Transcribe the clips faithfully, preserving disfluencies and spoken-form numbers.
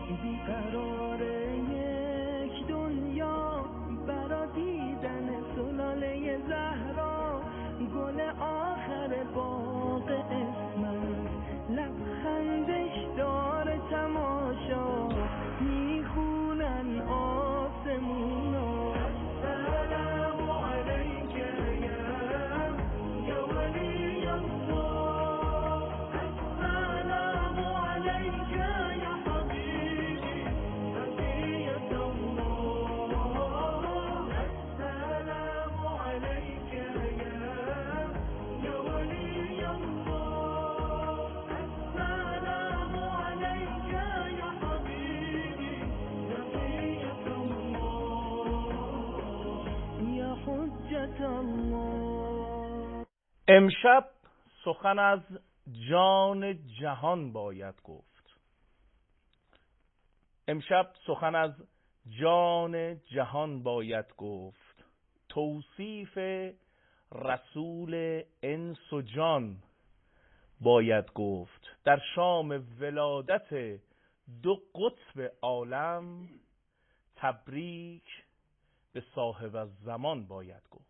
بیقرار یک دنیا برا دیدن سلاله زهرا، گل آخر باغ اسمت لبخندش داره تماشا، میخونن آسمونا السلام علیک یا ولی الله، السلام علیک یا حبیبی بقیت الله، السلام علیک یا ولی الله، السلام علیک یا حبیبی بقیت الله یا حجت الله. امشب سخن از جان جهان باید گفت. امشب سخن از جان جهان باید گفت، توصیف رسول انس و جان باید گفت. در شام ولادت دو قطب عالم، تبریک به صاحب الزمان باید گفت.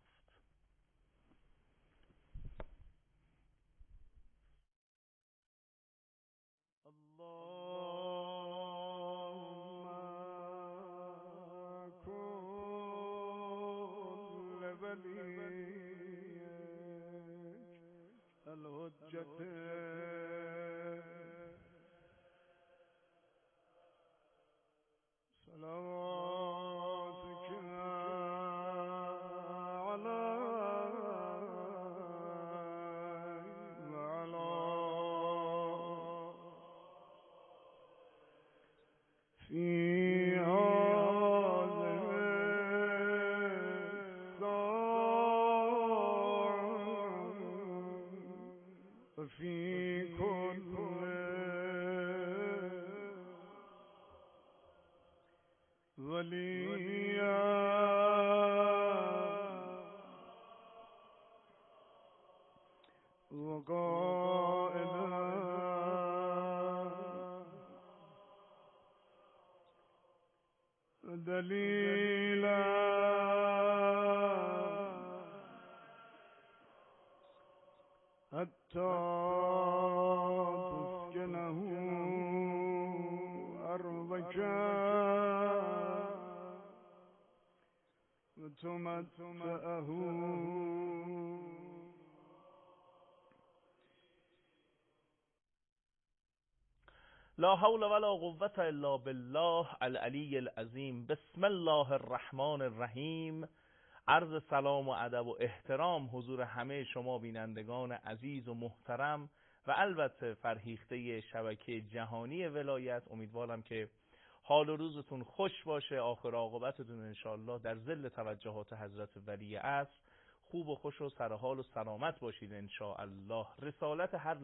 لا حول ولا قوة الا بالله العلی العظیم. بسم الله الرحمن الرحیم. عرض سلام و ادب و احترام حضور همه شما بینندگان عزیز و محترم و البته فرهیخته شبکه جهانی ولایت. امیدوارم که حال و روزتون خوش باشه، آخر عاقبتتون انشالله در ظل توجهات حضرت ولی عصر خوب و خوش و سرحال و سلامت باشید انشاءالله. رسالت هر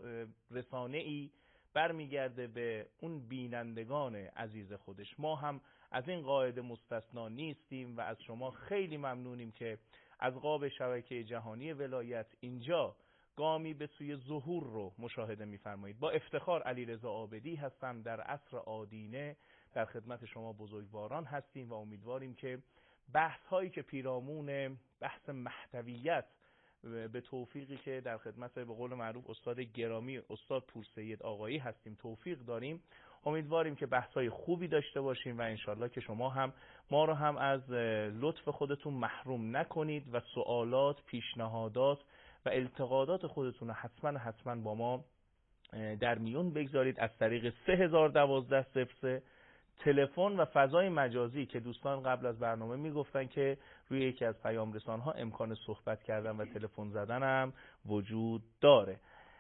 رسانه ای برمیگرده به اون بینندگان عزیز خودش. ما هم از این قاعده مستثنا نیستیم و از شما خیلی ممنونیم که از قاب شبکه جهانی ولایت اینجا گامی به سوی ظهور رو مشاهده می‌فرمایید. با افتخار علیرضا عابدی هستم، در عصر آدینه در خدمت شما بزرگواران هستیم و امیدواریم که بحث هایی که پیرامون بحث محتویت به توفیقی که در خدمت به قول معروف استاد گرامی استاد پورسید آقایی هستیم توفیق داریم، امیدواریم که بحث‌های خوبی داشته باشیم و انشالله که شما هم ما رو هم از لطف خودتون محروم نکنید و سوالات، پیشنهادات و التقاطات خودتون رو حتما حتما با ما در میون بگذارید از طریق سه هزار و دوازده صفر سه تلفن و فضای مجازی که دوستان قبل از برنامه میگفتن که روی یکی از پیام رسان‌ها امکان صحبت کردن و تلفن زدن هم وجود داره.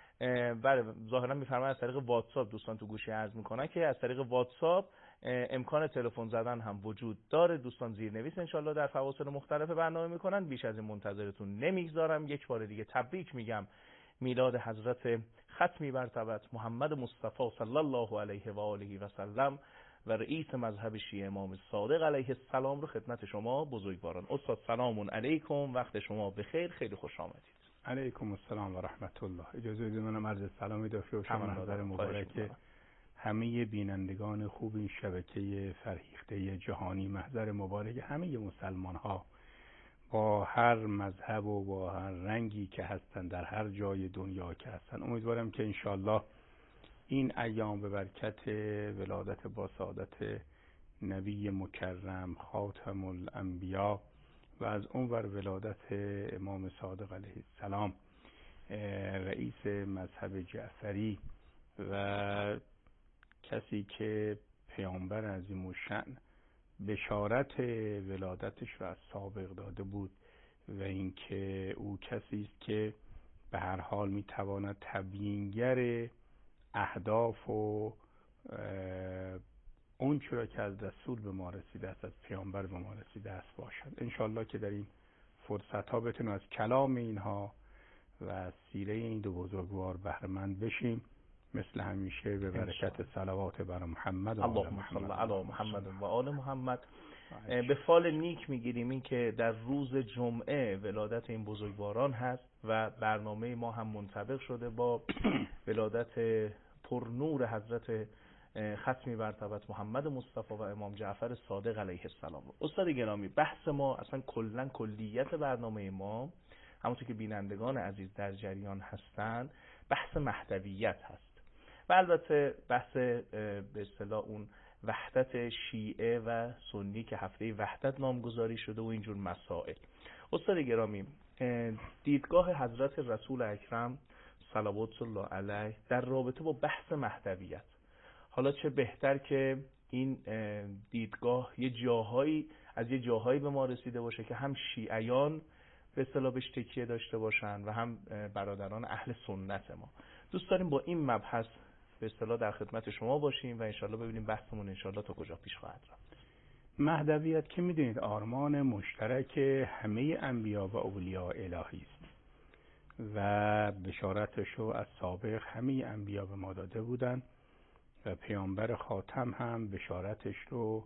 بله ظاهرا میفرمایید از طریق واتساپ دوستان تو گوشی عرض میکنن که از طریق واتساپ امکان تلفن زدن هم وجود داره. دوستان زیرنویس انشالله در فواصل مختلف برنامه میکنن. بیش از این منتظرتون نمیگذارم. یک بار دیگه تبریک میگم میلاد حضرت ختمی برتبت محمد مصطفی صلی الله علیه و آله و سلم و رئیس مذهب شیعه امام صادق علیه السلام رو خدمت شما بزرگواران. استاد سلام علیکم، وقت شما بخیر، خیلی خوش آمدید. علیکم السلام و رحمت الله. اجازه بدید منم عرض سلامی داشته باشم. محضر مبارک همه بینندگان خوب این شبکه فرهیخته جهانی، محضر مبارک همه مسلمان ها با هر مذهب و با هر رنگی که هستن، در هر جای دنیا که هستن. امیدوارم که انشالله این ایام به برکت ولادت با سعادت نبی مکرم خاتم الانبیا و از اونور ولادت امام صادق علیه السلام رئیس مذهب جعفری و کسی که پیامبر عظیم الشأن بشارت ولادتش رو از سابق داده بود و اینکه او کسی است که به هر حال میتواند تبیینگر اهداف و اون چرا که از رسول به ما رسیده است، از پیامبر به ما رسیده است باشد. انشالله که در این فرصت ها بتونیم از کلام اینها و از سیره این دو بزرگوار بهره مند بشیم. مثل همیشه به برکت صلوات بر محمد و آل محمد, علی محمد و آل محمد. به فال نیک میگیریم این که در روز جمعه ولادت این بزرگواران هست و برنامه ما هم منطبق شده با ولادت پرنور حضرت ختمی برتبت محمد مصطفی و امام جعفر صادق علیه السلام. استاد گرامی، بحث ما اصلا کلا کلیت برنامه ما، همونطور که بینندگان عزیز در جریان هستند، بحث مهدویت هست و البته بحث به اصطلاح اون وحدت شیعه و سنی که هفته وحدت نامگذاری شده و اینجور مسائل. استاد گرامی، دیدگاه حضرت رسول اکرم صلوات الله علیه در رابطه با بحث مهدویت، حالا چه بهتر که این دیدگاه یه جاهایی از یه جاهایی به ما رسیده باشه که هم شیعیان به اصطلاح بهش تکیه داشته باشن و هم برادران اهل سنت ما. دوست داریم با این مبحث به اصطلاح در خدمت شما باشیم و انشالله ببینیم بحثمون انشالله تا کجا پیش خواهد رفت. مهدویت که میدونید آرمان مشترک همه انبیا و اولیاء الهی است و بشارتش رو از سابق همه انبیا به ما داده بودن و پیامبر خاتم هم بشارتش رو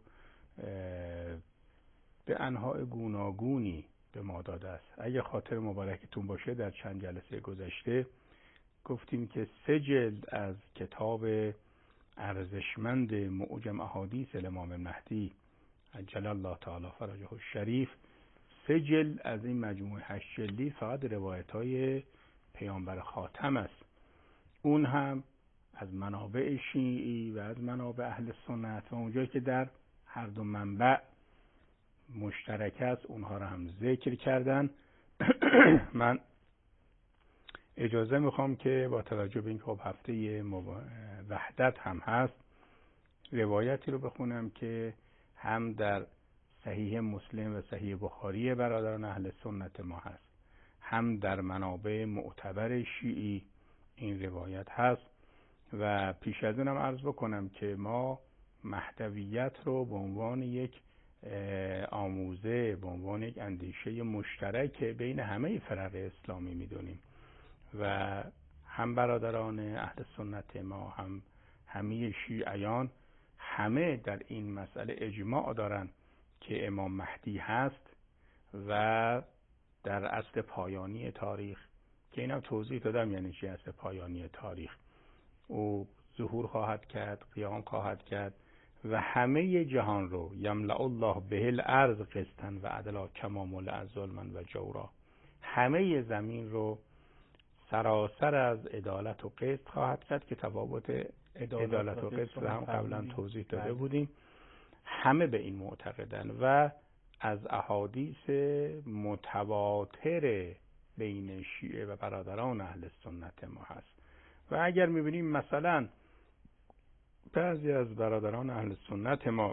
به انواع گوناگونی به ما داده است. اگه خاطر مبارکتون باشه در چند جلسه گذشته گفتیم که سه جلد از کتاب ارزشمند معجم احادیث امام مهدی عجل الله تعالی فرجه الشریف، سه جلد از این مجموعه هشت جلدی فقط روایت‌های پیامبر خاتم است. اون هم از منابع شیعی و از منابع اهل سنت و اونجایی که در هر دو منبع مشترک است اونها را هم ذکر کردن. من اجازه میخوام که با توجه به این که هفته وحدت هم هست روایتی رو بخونم که هم در صحیح مسلم و صحیح بخاری برادران اهل سنت ما هست، هم در منابع معتبر شیعی این روایت هست. و پیش از اونم عرض بکنم که ما مهدویت رو به عنوان یک آموزه، به عنوان یک اندیشه مشترک بین همه فرق اسلامی میدونیم و هم برادران اهل سنت ما هم همه شیعیان همه در این مسئله اجماع دارن که امام مهدی هست و در عصر پایانی تاریخ، که اینم توضیح دادم یعنی چی عصر پایانی تاریخ، او ظهور خواهد کرد، قیام خواهد کرد و همه جهان رو یملأ الله به الارض قسطا و عدلا کما ملأ ظلما و جورا، همه زمین رو سراسر از عدالت و قسط خواهد کرد که تفاوت عدالت و قسط رو هم قبلا توضیح داده بودیم. همه به این معتقدن و از احادیث متواتر بین شیعه و برادران اهل سنت ما هست. و اگر میبینیم مثلا بعضی از برادران اهل سنت ما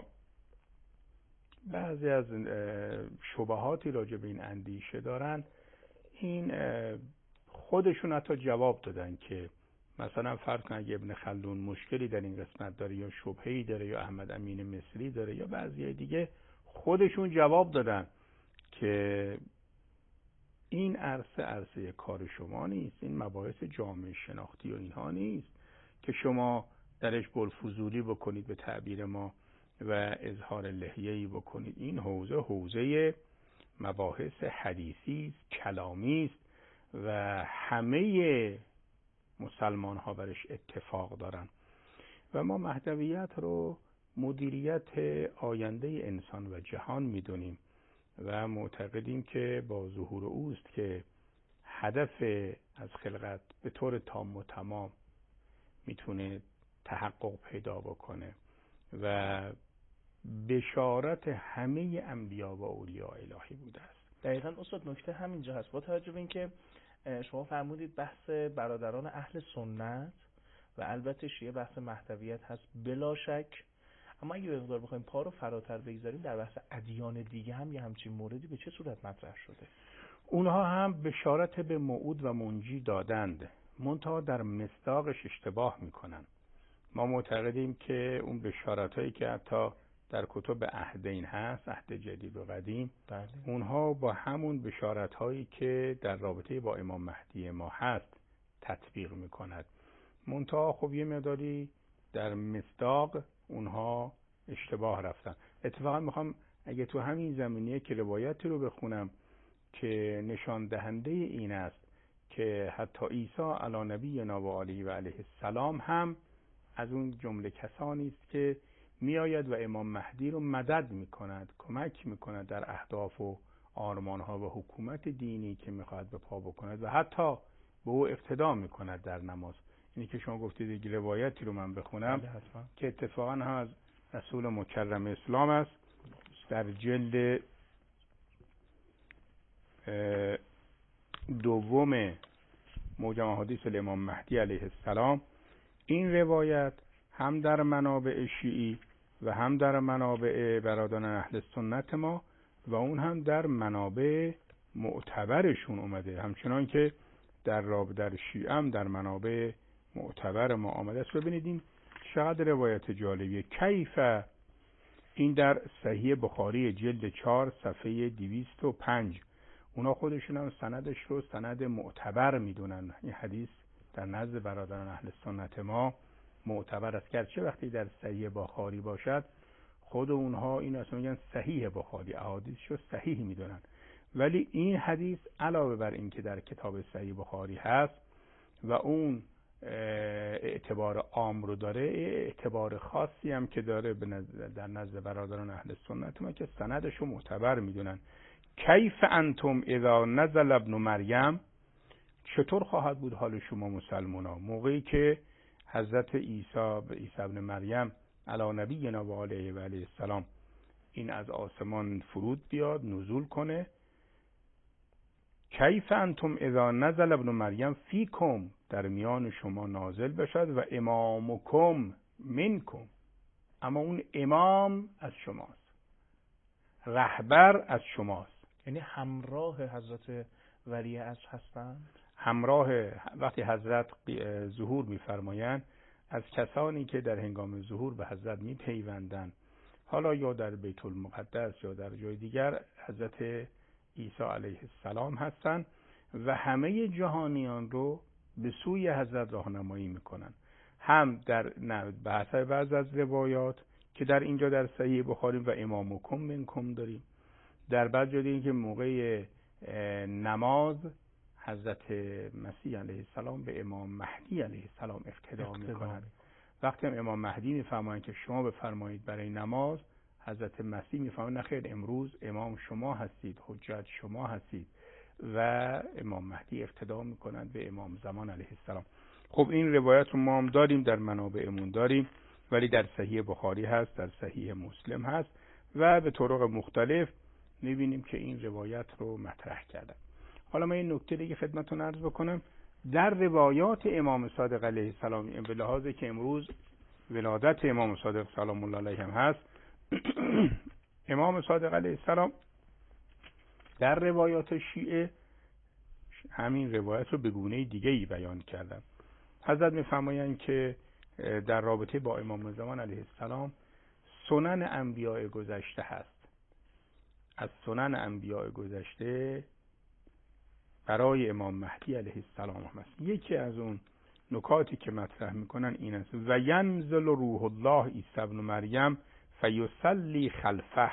بعضی از شبهاتی راجع به این اندیشه دارن، این خودشون حتی جواب دادن که مثلا فرض کن اگه ابن خلدون مشکلی در این قسمت داره یا شبهه‌ای داره یا احمد امین مصری داره یا بعضی دیگه، خودشون جواب دادن که این عرصه عرصه کار شما نیست، این مباحث جامعه شناختی و اینها نیست که شما درش گلفضولی بکنید به تعبیر ما و اظهار لحیه‌ای بکنید. این حوزه حوزه مباحث حدیثی است، کلامی است و همه مسلمان ها برش اتفاق دارن و ما مهدویت رو مدیریت آینده انسان و جهان میدونیم و معتقدیم که با ظهور اوست که هدف از خلقت به طور تام و تمام میتونه تحقق پیدا بکنه و بشارت همه انبیا و اولیاء الهی بوده است. دقیقاً استاد نکته همینجا هست. با توجه به اینکه شما فرمودید بحث برادران اهل سنت و البته شیعه بحث مهدویت هست بلا شک، اما اگه به مقدار بخوایم پا رو فراتر بگذاریم در بحث ادیان دیگه هم یه همچین موردی به چه صورت مطرح شده؟ اونها هم بشارت به موعود و منجی دادند، منتها در مصداقش اشتباه میکنن. ما معتقدیم که اون بشارتایی که حتی در کتب عهدین هست، عهد جدید و قدیم، بله. اونها با همون بشارتهایی که در رابطه با امام مهدی ما هست تطبیق میکند، منتها خب یه مقداری در مصداق اونها اشتباه رفتن. اتفاقا میخوام اگه تو همین زمینه که روایتی رو بخونم که نشان دهنده این است که حتی عیسی علی نبینا و علیه و علیه السلام هم از اون جمله کسانی است که میآید و امام مهدی رو مدد میکند، کمک میکند در اهداف و آرمانها و حکومت دینی که میخواهد به پا بکند و حتی به او اقتدا میکند در نماز. اینی که شما گفتید روایتی رو من بخونم که اتفاقا هم از رسول مکرم اسلام است، در جلد دوم موجم احادیث الامام مهدی علیه السلام. این روایت هم در منابع شیعی و هم در منابع برادران اهل سنت ما و اون هم در منابع معتبرشون اومده، همچنان که در راب در شیعه هم در منابع معتبر ما آمده است. ببینید این چقدر روایت جالبیه. کیف، این در صحیح بخاری جلد چهار صفحه دویست و پنج. اونا خودشون هم سندش رو سند معتبر میدونن. این حدیث در نزد برادران اهل سنت ما معتبر است، گرچه وقتی در صحیح بخاری باشد خود اونها این اصلا میگن صحیح بخاری، احادیثش رو صحیح میدونن، ولی این حدیث علاوه بر این که در کتاب صحیح بخاری هست و اون اعتبار عام رو داره، اعتبار خاصی هم که داره در نزد برادران اهل سنت ما که سندش رو معتبر میدونن. کیف انتم اذا نزل ابن مریم، چطور خواهد بود حال شما مسلمانان موقعی که حضرت عیسی عیسی ابن مریم علی نبینا و علیه و علیه السلام این از آسمان فرود بیاد، نزول کنه. کیف انتم اذا نزل ابن مریم فیکم، در میان شما نازل بشد و امامکم منکم، اما اون امام از شماست، رهبر از شماست. یعنی همراه حضرت ولی عصر هستند. همراه وقتی حضرت ظهور می‌فرمایند از کسانی که در هنگام ظهور به حضرت می‌پیوندند، حالا یا در بیت المقدس یا در جای دیگر، حضرت عیسی علیه السلام هستند و همه جهانیان رو به سوی حضرت راهنمایی میکنن. هم در به حسب بعض از روایات که در اینجا در صحیح بخاری و امامکم منکم داریم، در بعض جای دیگه که موقع نماز حضرت مسیح علیه السلام به امام مهدی علیه السلام اقتدا میکنند. وقتی هم امام مهدی میفرمایند که شما بفرمایید برای نماز، حضرت مسیح میفرمایند نخیر، امروز امام شما هستید، حجت شما هستید، و امام مهدی اقتدا میکنند به امام زمان علیه السلام. خب این روایت رو ما هم داریم، در منابعمون داریم، ولی در صحیح بخاری هست، در صحیح مسلم هست و به طرق مختلف میبینیم که این روایت رو مطرح کردن. حالا من این نکته دیگه خدمتتون عرض بکنم. در روایات امام صادق علیه السلام، به لحاظی که امروز ولادت امام صادق سلام الله علیه هم هست، امام صادق علیه السلام در روایات شیعه همین روایت رو به گونه دیگه‌ای بیان کردن. حضرت می‌فرمایند که در رابطه با امام زمان علیه السلام سنن انبیاء گذشته هست. از سنن انبیاء گذشته برای امام مهدی علیه السلام هست. یکی از اون نکاتی که مطرح میکنن این است: و ینزل روح الله عیسی ابن مریم فیصلی خلفه.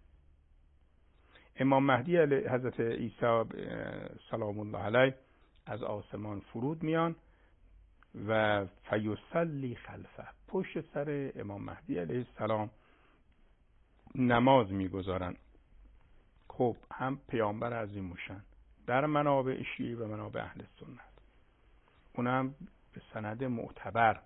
امام مهدی علیه حضرت عیسی سلام الله علیه از آسمان فرود میان و فیصلی خلفه، پشت سر امام مهدی علیه السلام نماز میگذارن. خب هم پیامبر عظیم موشن در منابع شیعی و منابع اهل سنت، اونم به سند معتبر،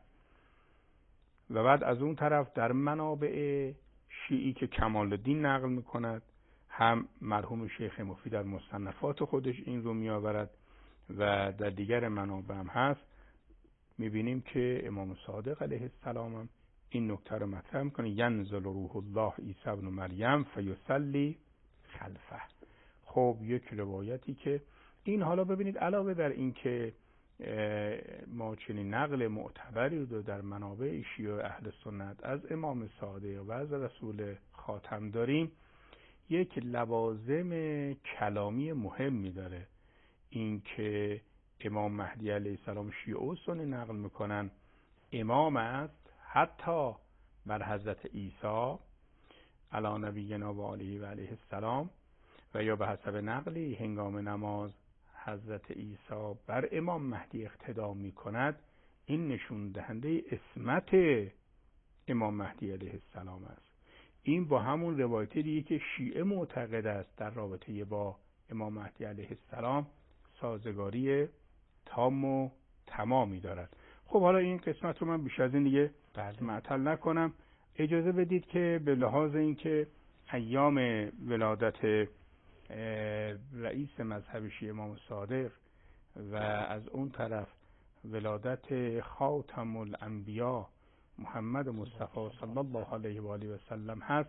و بعد از اون طرف در منابع شیعی که کمال الدین نقل میکند، هم مرحوم شیخ مفید در مصنفات خودش این رو میآورد و در دیگر منابع هم هست، میبینیم که امام صادق علیه السلام هم این نکته رو مطرح میکنه: ینزل روح الله عیسی ابن مریم فیصلی خلفه. خب یک روایتی که این، حالا ببینید علاوه بر این که ما چنین نقل معتبری رو در منابع شیعه و اهل سنت از امام صادق و از رسول خاتم داریم، یک لوازم کلامی مهمی داره. این که امام مهدی علیه السلام شیعه و سنی نقل میکنن امام است، حتی بر حضرت عیسی علی نبینا و علیه و علیه السلام، و یا به حسب نقلی هنگام نماز حضرت عیسی بر امام مهدی اقتدا می کند. این نشون دهنده عصمت امام مهدی علیه السلام است. این با همون روایتی دیگه که شیعه معتقد است در رابطه با امام مهدی علیه السلام سازگاری تام و تمامی دارد. خب حالا این قسمت رو من بیش از این دیگه معطل نکنم. اجازه بدید که به لحاظ این که ایام ولادت رئیس مذهب شیعه امام صادق و از اون طرف ولادت خاتم الانبیا محمد مصطفی صلی الله علیه و آله و سلم هست،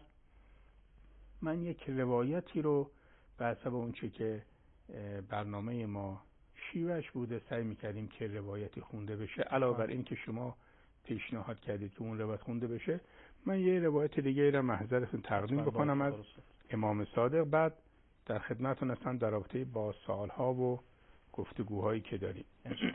من یک روایتی رو به حسب اون چه که برنامه ما شیوهش بوده سعی میکردیم که روایتی خونده بشه. علاوه بر این که شما پیشنهاد کردید که اون روایت خونده بشه، من یه روایت دیگه را محضرتون تقدیم بکنم از امام صادق، بعد در خدمتتون هستم در رابطه با سوالها و گفتگوهایی که داریم.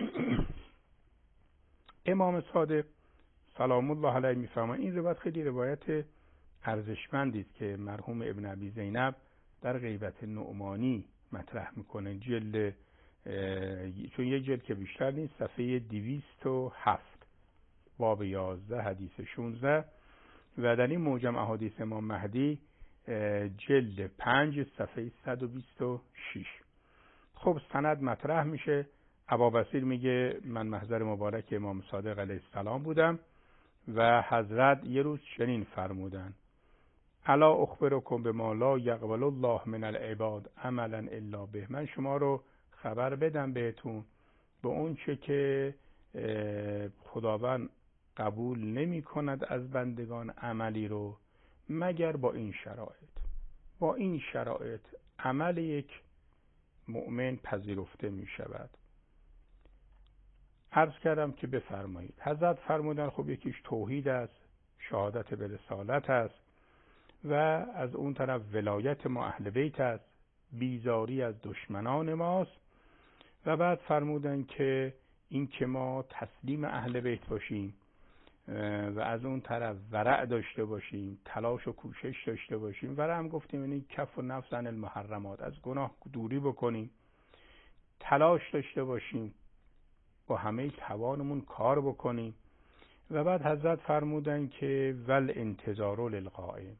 امام صادق سلام الله علیه میفرمایند، این روایت خیلی روایت ارزشمندی است که مرحوم ابن ابی زینب در غیبت نعمانی مطرح میکنه، جلد چون یک جلد که بیشتر نیست، صفحه دویست و هفت باب یازده حدیث شانزده، و در این موجم احادیث امام مهدی جلد پنج صفحه صد و بیست و شش. خب سند مطرح میشه. ابابصیر میگه من محضر مبارک امام صادق علیه السلام بودم و حضرت یه روز چنین فرمودن: الا اخبرکم بما لا یقبل الله من العباد عملا الا به. من شما رو خبر بدم بهتون به اون چه که خداوند قبول نمی کند از بندگان عملی رو مگر با این شرایط. با این شرایط عمل یک مؤمن پذیرفته می شود. عرض کردم که بفرمایید. حضرت فرمودن خب یکیش توحید است، شهادت به رسالت است، و از اون طرف ولایت ما اهل بیت است، بیزاری از دشمنان ماست، و بعد فرمودن که این که ما تسلیم اهل بیت باشیم و از اون طرف ورع داشته باشیم، تلاش و کوشش داشته باشیم. ورع هم گفتیم یعنی کف و نفس عن المحرمات، از گناه دوری بکنیم، تلاش داشته باشیم، با همه توانمون کار بکنیم. و بعد حضرت فرمودن که ول انتظار للقائم.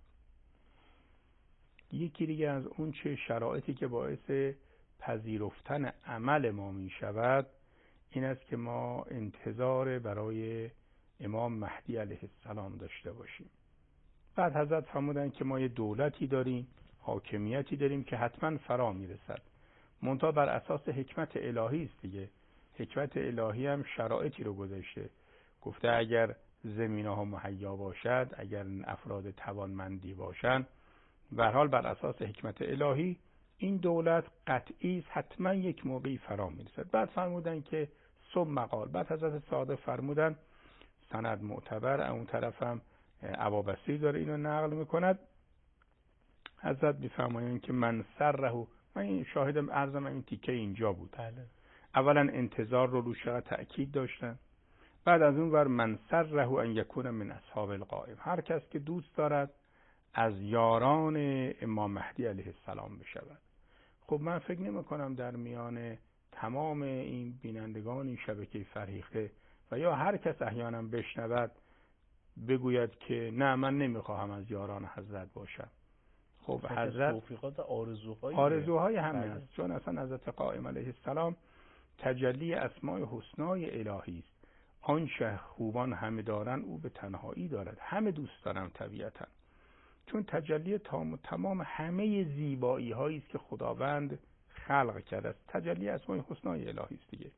یکی دیگه از اون چه شرایطی که باعث پذیرفتن عمل ما می شود این است که ما انتظار برای امام مهدی علیه السلام داشته باشیم. بعد حضرت فرمودن که ما یه دولتی داریم، حاکمیتی داریم که حتما فرا میرسد، منتها بر اساس حکمت الهی است دیگه. حکمت الهی هم شرایطی رو گذاشته، گفته اگر زمینه‌ها مهیا باشد، اگر افراد توانمندی باشند، به هر حال بر اساس حکمت الهی این دولت قطعی حتما یک موقعی فرا میرسد. بعد فرمودن که ثم قال، بعد حضرت صادق فرمودن، سند معتبر، اون طرف هم ابابصیر داره اینو نقل میکند، حضرت میفرمایند که من سره، من این شاهدم عرضم این تیکه اینجا بود. بله. اولا انتظار رو روش تأکید داشتن، بعد از اون ور من سره ان یکون من اصحاب القائم، هر کس که دوست دارد از یاران امام مهدی علیه السلام بشود. خب من فکر نمی کنم در میان تمام این بینندگان این شبکه فرهیخته و یا هر کس احیانا بشنود بگوید که نه من نمیخواهم از یاران حضرت باشم. خب حضرت توفیقات آرزوهای آرزوهای همه است، چون اصلا حضرت قائم علیه السلام تجلی اسماء حسنای الهی است. آن شه خوبان همه دارن او به تنهایی دارد. همه دوست دارم طبیعتا، چون تجلی تام و تمام همه زیبایی هایی است که خداوند خلق کرده است. تجلی اسماء حسنای الهی است دیگه.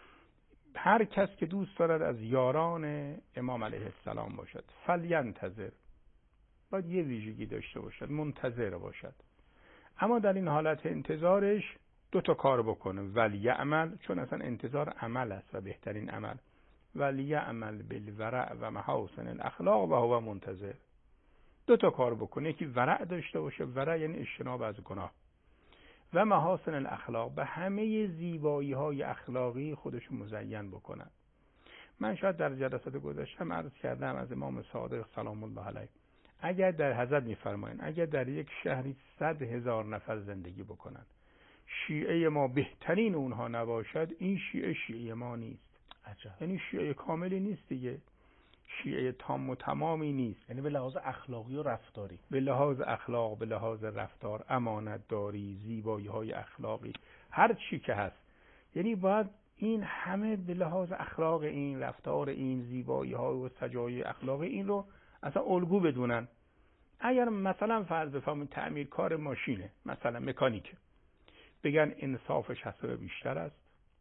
هر کس که دوست دارد از یاران امام علیه السلام باشد فلینتظر، باید یه ویژگی داشته باشد، منتظر باشد. اما در این حالت انتظارش دو تا کار بکنه، ولیعمل، چون اصلا انتظار عمل است و بهترین عمل، ولیعمل بالورع و محاسن الاخلاق و هو منتظر. دو تا کار بکنه، یکی ورع داشته باشه، ورع یعنی اجتناب از گناه، و محاسن الاخلاق، به همه زیبایی های اخلاقی خودش مزین بکنن. من شاید در جلسات گذشته عرض کردم از امام صادق سلام الله علیه، اگر در حضرت میفرمایند اگر در یک شهری صد هزار نفر زندگی بکنن، شیعه ما بهترین اونها نباشد، این شیعه شیعه ما نیست. عجب. یعنی شیعه کاملی نیست دیگه، شیعه تام و تمامی نیست. یعنی به لحاظ اخلاقی و رفتاری، به لحاظ اخلاق، به لحاظ رفتار، امانت داری، زیبایی های اخلاقی، هر چی که هست. یعنی باید این همه به لحاظ اخلاق، این رفتار، این زیبایی ها و سجایای اخلاقی این رو اصلا الگو بدونن. اگر مثلا فرض بفرمایید تعمیر کار ماشینه، مثلا مکانیک، بگن انصافش حساب بیشتر است،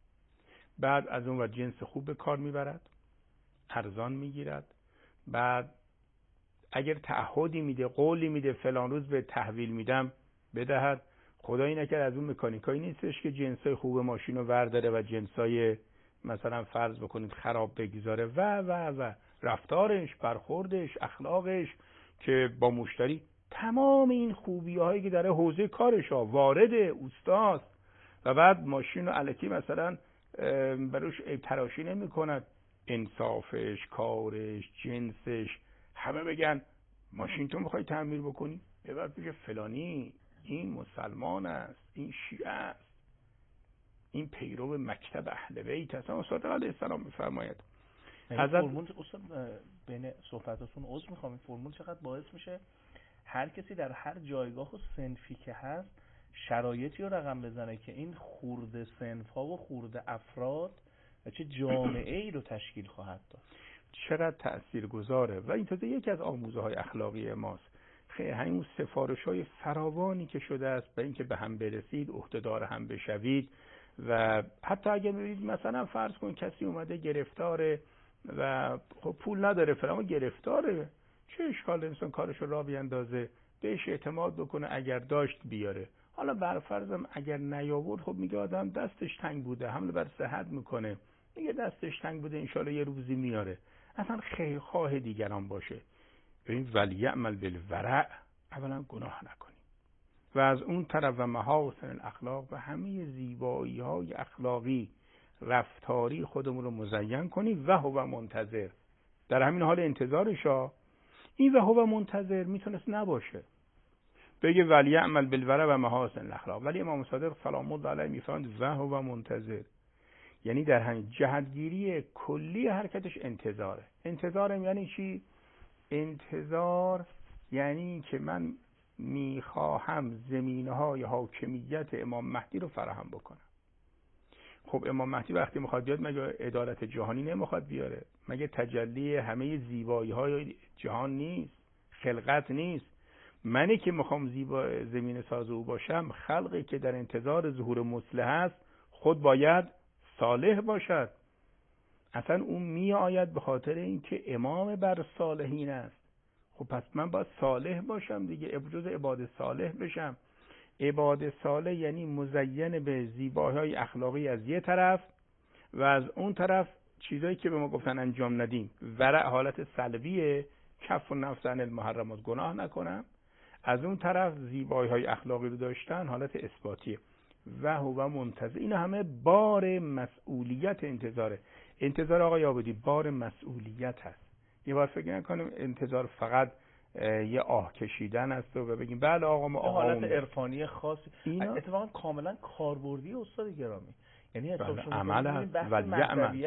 بعد از اون و جنس خوب به کار میبرد، ارزان میگیرد، بعد اگر تعهدی میده، قولی میده فلان روز به تحویل میدم بدهد. خدایی نکرد از اون مکانیکایی نیستش که جنسای خوب ماشین رو ورداره و جنسای مثلا فرض بکنید خراب بگذاره و و و رفتارش، برخوردش، اخلاقش که با مشتری، تمام این خوبی هایی که در حوزه کارش ها وارده اوستاست، و بعد ماشین رو الکی مثلا بروش عیب تراشی نمی کند، انصافش، کارش، جنسش، همه بگن ماشین تو میخوای تعمیر بکنی ببر پیش فلانی، این مسلمان است، این شیعه است، این پیرو مکتب اهل بیت است. استاد علیه السلام میفرماید حضرت فرمول استاد بین صحبتاتون عذر میخوام، این فرمول چقدر باعث میشه هر کسی در هر جایگاه و صنفی که هست شرایطی رو رقم بزنه که این خورده صنف‌ها و خورده افراد و چه جامعه ای رو تشکیل خواهد داد. چقدر تأثیرگذاره. و این تازه یکی از آموزه‌های اخلاقی ماست. خیلی همین سفارش‌های فراوانی که شده است به اینکه به هم برسید، عهده‌دار هم بشوید. و حتی اگر ببینید مثلا فرض کن کسی اومده گرفتاره و خب پول نداره فلان، گرفتاره، چه اشکال انسان کارش رو راه بیندازه، بهش اعتماد بکنه، اگر داشت بیاره. حالا بر فرضم اگر نیاورد، خب میگه آدم دستش تنگ بوده، حمله بر صحت میکنه، میگه دستش تنگ بوده انشالله یه روزی میاره، اصلا خیرخواه دیگران باشه. ببین ولیعمل بالورع، اولا گناه نکنیم، و از اون طرف و محاسن الاخلاق و همه زیبایی های اخلاقی رفتاری خودمون رو مزین کنیم. و هو منتظر، در همین حال انتظارش ها. این و هو منتظر میتونست نباشه، بگه ولیعمل بالورع و محاسن الاخلاق، ولی امام صادق سلام الله علیه میفرماند و هو منتظر، یعنی در همین جهتگیری کلی حرکتش انتظاره. انتظارم یعنی چی؟ انتظار یعنی که من میخواهم زمینه‌های حاکمیت امام مهدی رو فراهم بکنم. خب امام مهدی وقتی میخواد بیاد مگه عدالت جهانی نمیخواد بیاره؟ مگه تجلی همه زیبایی‌های جهان نیست؟ خلقت نیست؟ منی که میخوام زیبا زمین ساز او باشم، خلقی که در انتظار ظهور مصلح است، خود باید صالح باشد. اصلا اون می آید به خاطر اینکه امام بر صالحین است. خب پس من باید صالح باشم دیگه، جز عباد صالح بشم. عباد صالح یعنی مزین به زیبایی‌های اخلاقی از یه طرف، و از اون طرف چیزایی که به ما گفتن انجام ندیم. ورع حالت سلبیه، کف و نفس عن المحرمات، گناه نکنم. از اون طرف زیبایی‌های اخلاقی رو داشتن، حالت اثباتیه. و هو منتظر، این همه بار مسئولیت انتظاره. انتظار آقای عابدی بار مسئولیت هست. یه بار فکر نکنیم انتظار فقط یه آه کشیدن است و بگیم بله آقا ما آقا حالت عرفانی خاصی، اینا اتفاقا کاملا کاربردی استاد گرامی. یعنی بله عمل هست، ولی عمل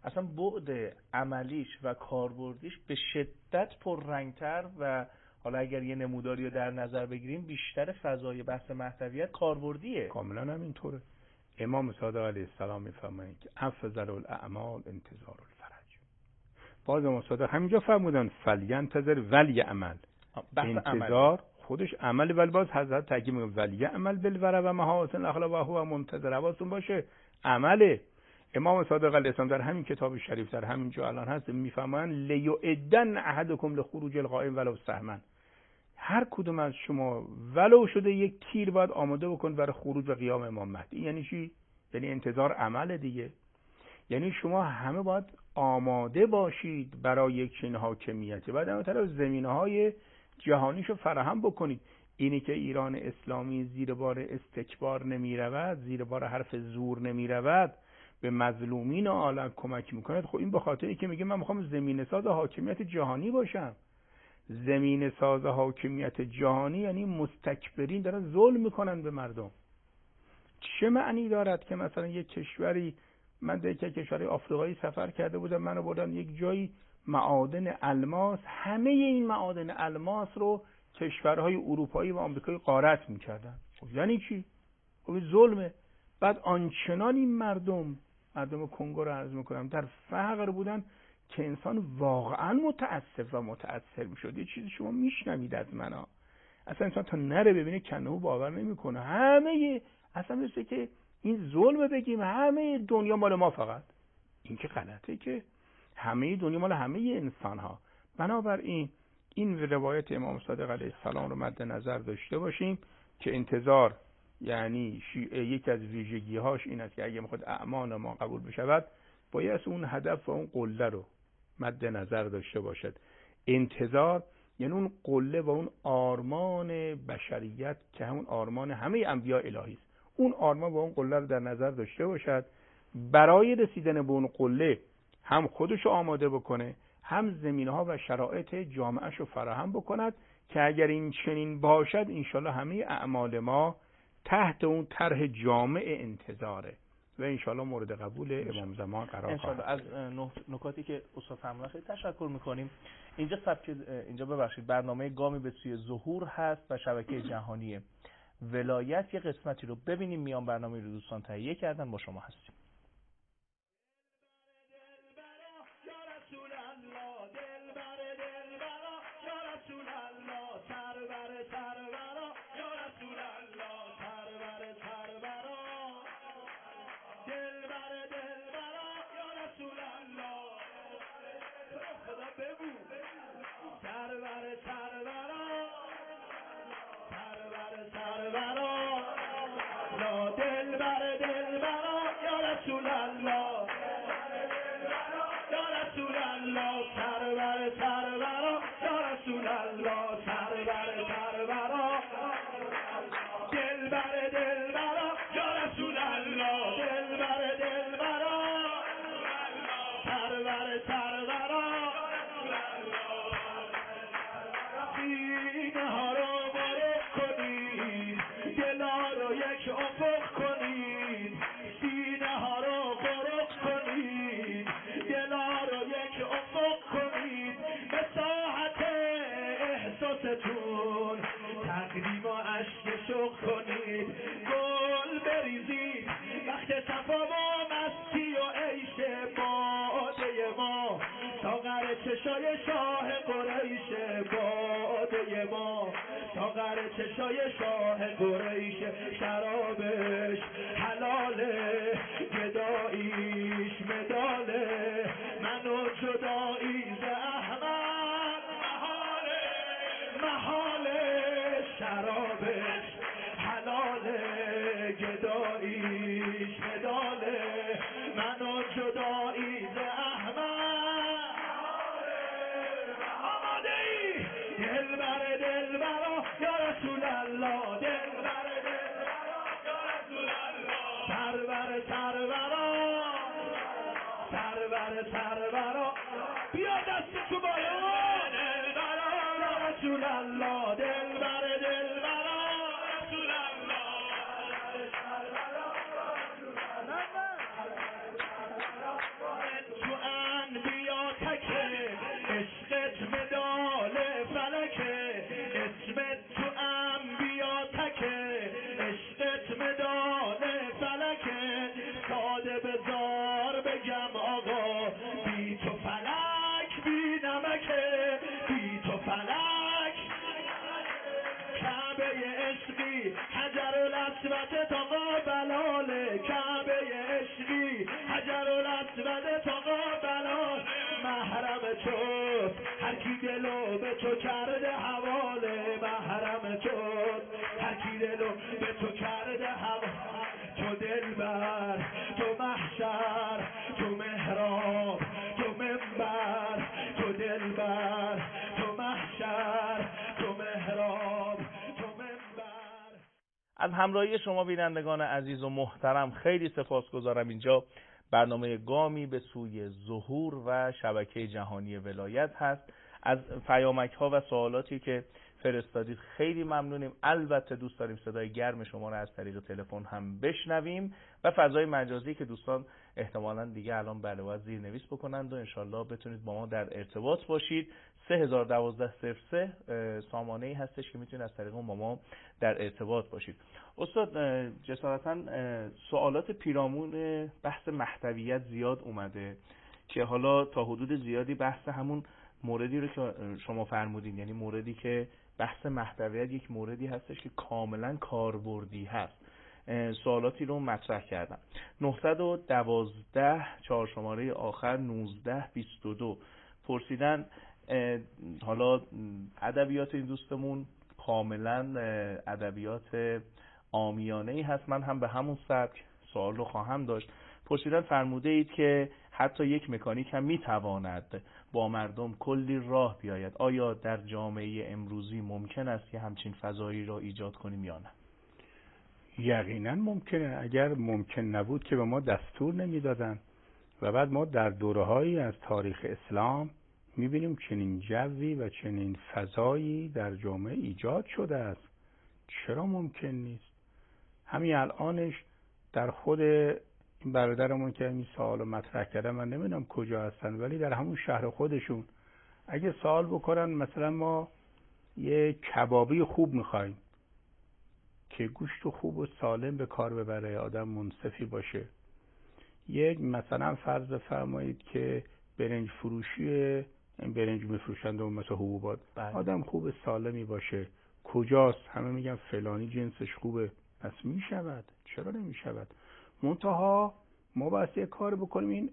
اصلا بعد عملیش و کاربردیش به شدت پررنگتر و حالا اگر یه نموداری رو در نظر بگیریم بیشتر فضای بحث محتویت کاربردیه. کاملا همینطوره. امام صادق علیه السلام میفرمایند که افضل الاعمال انتظار الفرج. باز امام صادق همینجا فرمودن فلینتظر ولی عمل. انتظار خودش عمل، ولی باز حضرت تاکید میکنه ولی عمل بالورع و محاسن الاخلاق و هو منتظر. حواستون باشه عمله. امام صادق علیه السلام در همین کتاب شریف در همین جا الان هست میفرمایند لیعدن احدکم لخروج القائم ولو سهما. هر کدوم از شما ولو شده یک تیر باید آماده بکن برای خروج به قیام امام مهدی. یعنی چی؟ یعنی انتظار عمل دیگه. یعنی شما همه باید آماده باشید برای یک چنین حاکمیتی. بعد اون طرف زمینه‌های جهانیشو فراهم بکنید. اینی که ایران اسلامی زیر بار استکبار نمی رود، زیر بار حرف زور نمی رود، به مظلومین عالم کمک میکنه، خب این به خاطری که میگه من میخوام زمینه ساز حاکمیت جهانی باشم. زمینه ساز حاکمیت جهانی یعنی مستکبرین دارن ظلم میکنن به مردم. چه معنی دارد که مثلا یک کشوری، من در یک کشوری آفریقایی سفر کرده بودم، منو بردن یک جایی معادن الماس، همه این معادن الماس رو کشورهای اروپایی و آمریکایی غارت میکردن. خب یعنی چی؟ خب ظلمه. بعد آنچنان این مردم مردم کنگو رو عرض میکنم در فقر بودن که انسان واقعا متاسف و متاثر میشد. یه چیزی شما میشنوید از منا، اصلا انسان تا نره ببینه کنه باور نمیکنه. همه اصلا مثل که این ظلم بگیم همه دنیا مال ما، فقط این که غلطه که همه دنیا مال همه انسان ها. بنابراین این روایت امام صادق علیه السلام رو مد نظر داشته باشیم که انتظار یعنی یکی از ویژگی هاش این است که اگه میخواد اعمال ما قبول بشود باید اون هدف و اون قله رو مد نظر داشته باشد. انتظار یعنی اون قله و اون آرمان بشریت که همون آرمان همه انبیاء الهی است، اون آرمان و اون قله رو در نظر داشته باشد. برای رسیدن به اون قله هم خودشو آماده بکنه، هم زمینه‌ها و شرایط جامعه‌ش رو فراهم بکند که اگر این چنین باشد انشالله همه اعمال ما تحت اون طرح جامع انتظاره و انشالله مورد قبول امام زمان قرار خواهد. از نکاتی که استاد فرمودن خیلی تشکر میکنیم. اینجا سبک اینجا ببخشید برنامه گامی به سوی ظهور هست و شبکه جهانی ولایت. یه قسمتی رو ببینیم، میان برنامه رو دوستان تهیه کردن، با شما هستیم. تقدیم و عشق شوق کنید، گل بریزید وقت صفا و مستی و عیش باده ما، ساغر چشای شاه قریش باده ما، ساغر چشای شاه قریش، شرابش حلاله گداییش مداله، منو جدایی ز احمد محاله محاله، شرابش حلاله گداییش مداله، منو جدایی ز احمد آماده ای دل بر دل برا یا رسول الله، دل بر دل برا یا رسول الله، سر بر سر برا سر بر سر برا، بیا دست تو بالا دل برا یا رسول الله، دل بر دل برا رسول الله، تو فلک کعبه عشقی حجر الاسود تا قابلال کعبه عشقی حجر الاسود تا قابلال محرم تو هر کی دلو به تو کرده حواله محرم تو هر کی دلو به تو کرده حواله تو دلبر تو محشر تو محراب تو منبر تو دلبر تو محشر تو محراب تو منبر. از همراهی شما بینندگان عزیز و محترم خیلی سپاسگزارم. اینجا برنامه گامی به سوی ظهور و شبکه جهانی ولایت هست. از پیامک ها و سوالاتی که فرستادید خیلی ممنونیم. البته دوست داریم صدای گرم شما رو از طریق تلفن هم بشنویم و فضای مجازی که دوستان احتمالاً دیگه الان بله باید زیرنویس بکنند و انشالله بتونید با ما در ارتباط باشید. سه هزار و دوازده صفر سه سامانه ای هستش که میتونید از طریق با ما در ارتباط باشید. استاد جسارتاً سوالات پیرامون بحث محتویت زیاد اومده که حالا تا حدود زیادی بحث همون موردی رو که شما فرمودین، یعنی موردی که بحث محتویت یک موردی هستش که کاملا کاربردی هست، سوالاتی رو مطرح کردم. نهصد و دوازده چهار شماره آخر نوزده بیست و دو پرسیدن حالا ادبیات این دوستمون کاملا ادبیات عامیانه‌ای هست، من هم به همون سبک سوال رو خواهم داشت. پرسیدن فرموده اید که حتی یک مکانیک هم میتواند با مردم کلی راه بیاید. آیا در جامعه امروزی ممکن است که همچین فضایی را ایجاد کنیم یا نه؟ یقینا ممکنه. اگر ممکن نبود که به ما دستور نمیدادن. و بعد ما در دوره‌هایی از تاریخ اسلام میبینیم چنین جوی و چنین فضایی در جامعه ایجاد شده است. چرا ممکن نیست؟ همین الانش در خود این برادرمون که این سوالو مطرح کردن، من نمیدونم کجا هستن، ولی در همون شهر خودشون اگه سوال بکنن مثلا ما یه کبابی خوب میخوایم که گوشت خوب و سالم به کار ببره، آدم منصفی باشه، یک مثلا فرض فرمایید که برنج فروشی، این برنج میفروشند و مثلا حبوبات، آدم خوب سالمی باشه، کجاست؟ همه میگن فلانی جنسش خوبه. پس میشود، چرا نمیشود؟ منتها ما باید یه کار بکنیم این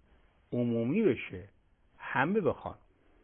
عمومی بشه، همه بخوان.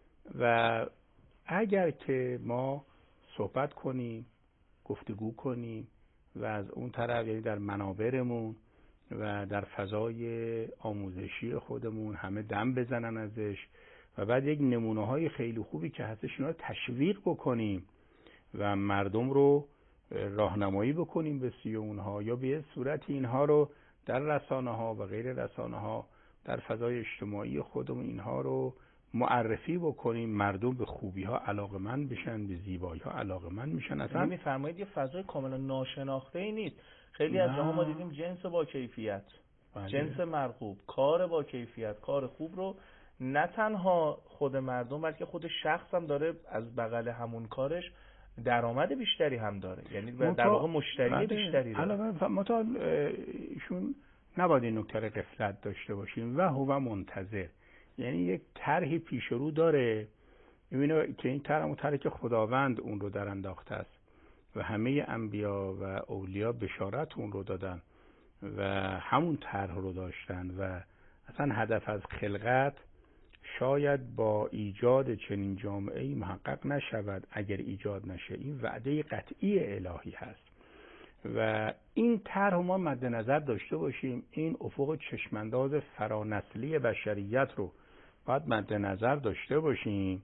و اگر که ما صحبت کنیم، گفتگو کنیم و از اون طرف یعنی در منابرمون و در فضای آموزشی خودمون همه دم بزنن ازش و بعد یک نمونه های خیلی خوبی که هستش اینا رو تشویق بکنیم و مردم رو راهنمایی بکنیم به سوی اونها، یا به صورت اینها رو در رسانه ها و غیر رسانه ها در فضای اجتماعی خودمون اینها رو معرفی بکنیم، مردم به خوبی ها علاقمند بشن، به زیبایی ها علاقمند میشن. اصلا میفرمایید یه فضای کاملا ناشناخته ای نیست. خیلی نه. از جاها ما دیدیم جنس با کیفیت، بله. جنس مرغوب، کار با کیفیت، کار خوب رو نه تنها خود مردم بلکه خود شخص هم داره از بغل همون کارش درآمد بیشتری هم داره، یعنی در واقع مشتری بله. بیشتری داره. علاوه ما ایشون نباید این نکته غفلت داشته باشیم و هو منتظر، یعنی یک طرحی پیش رو داره، میبینه که این طرح طرحی که خداوند اون رو در انداخته است و همه انبیا و اولیا بشارت اون رو دادن و همون طرح رو داشتن و اصلا هدف از خلقت شاید با ایجاد چنین جامعه‌ای محقق نشود. اگر ایجاد نشه این وعده قطعی الهی هست و این طرح ما مد نظر داشته باشیم. این افق چشمانداز فرانسلی بشریت رو باید مد نظر داشته باشیم،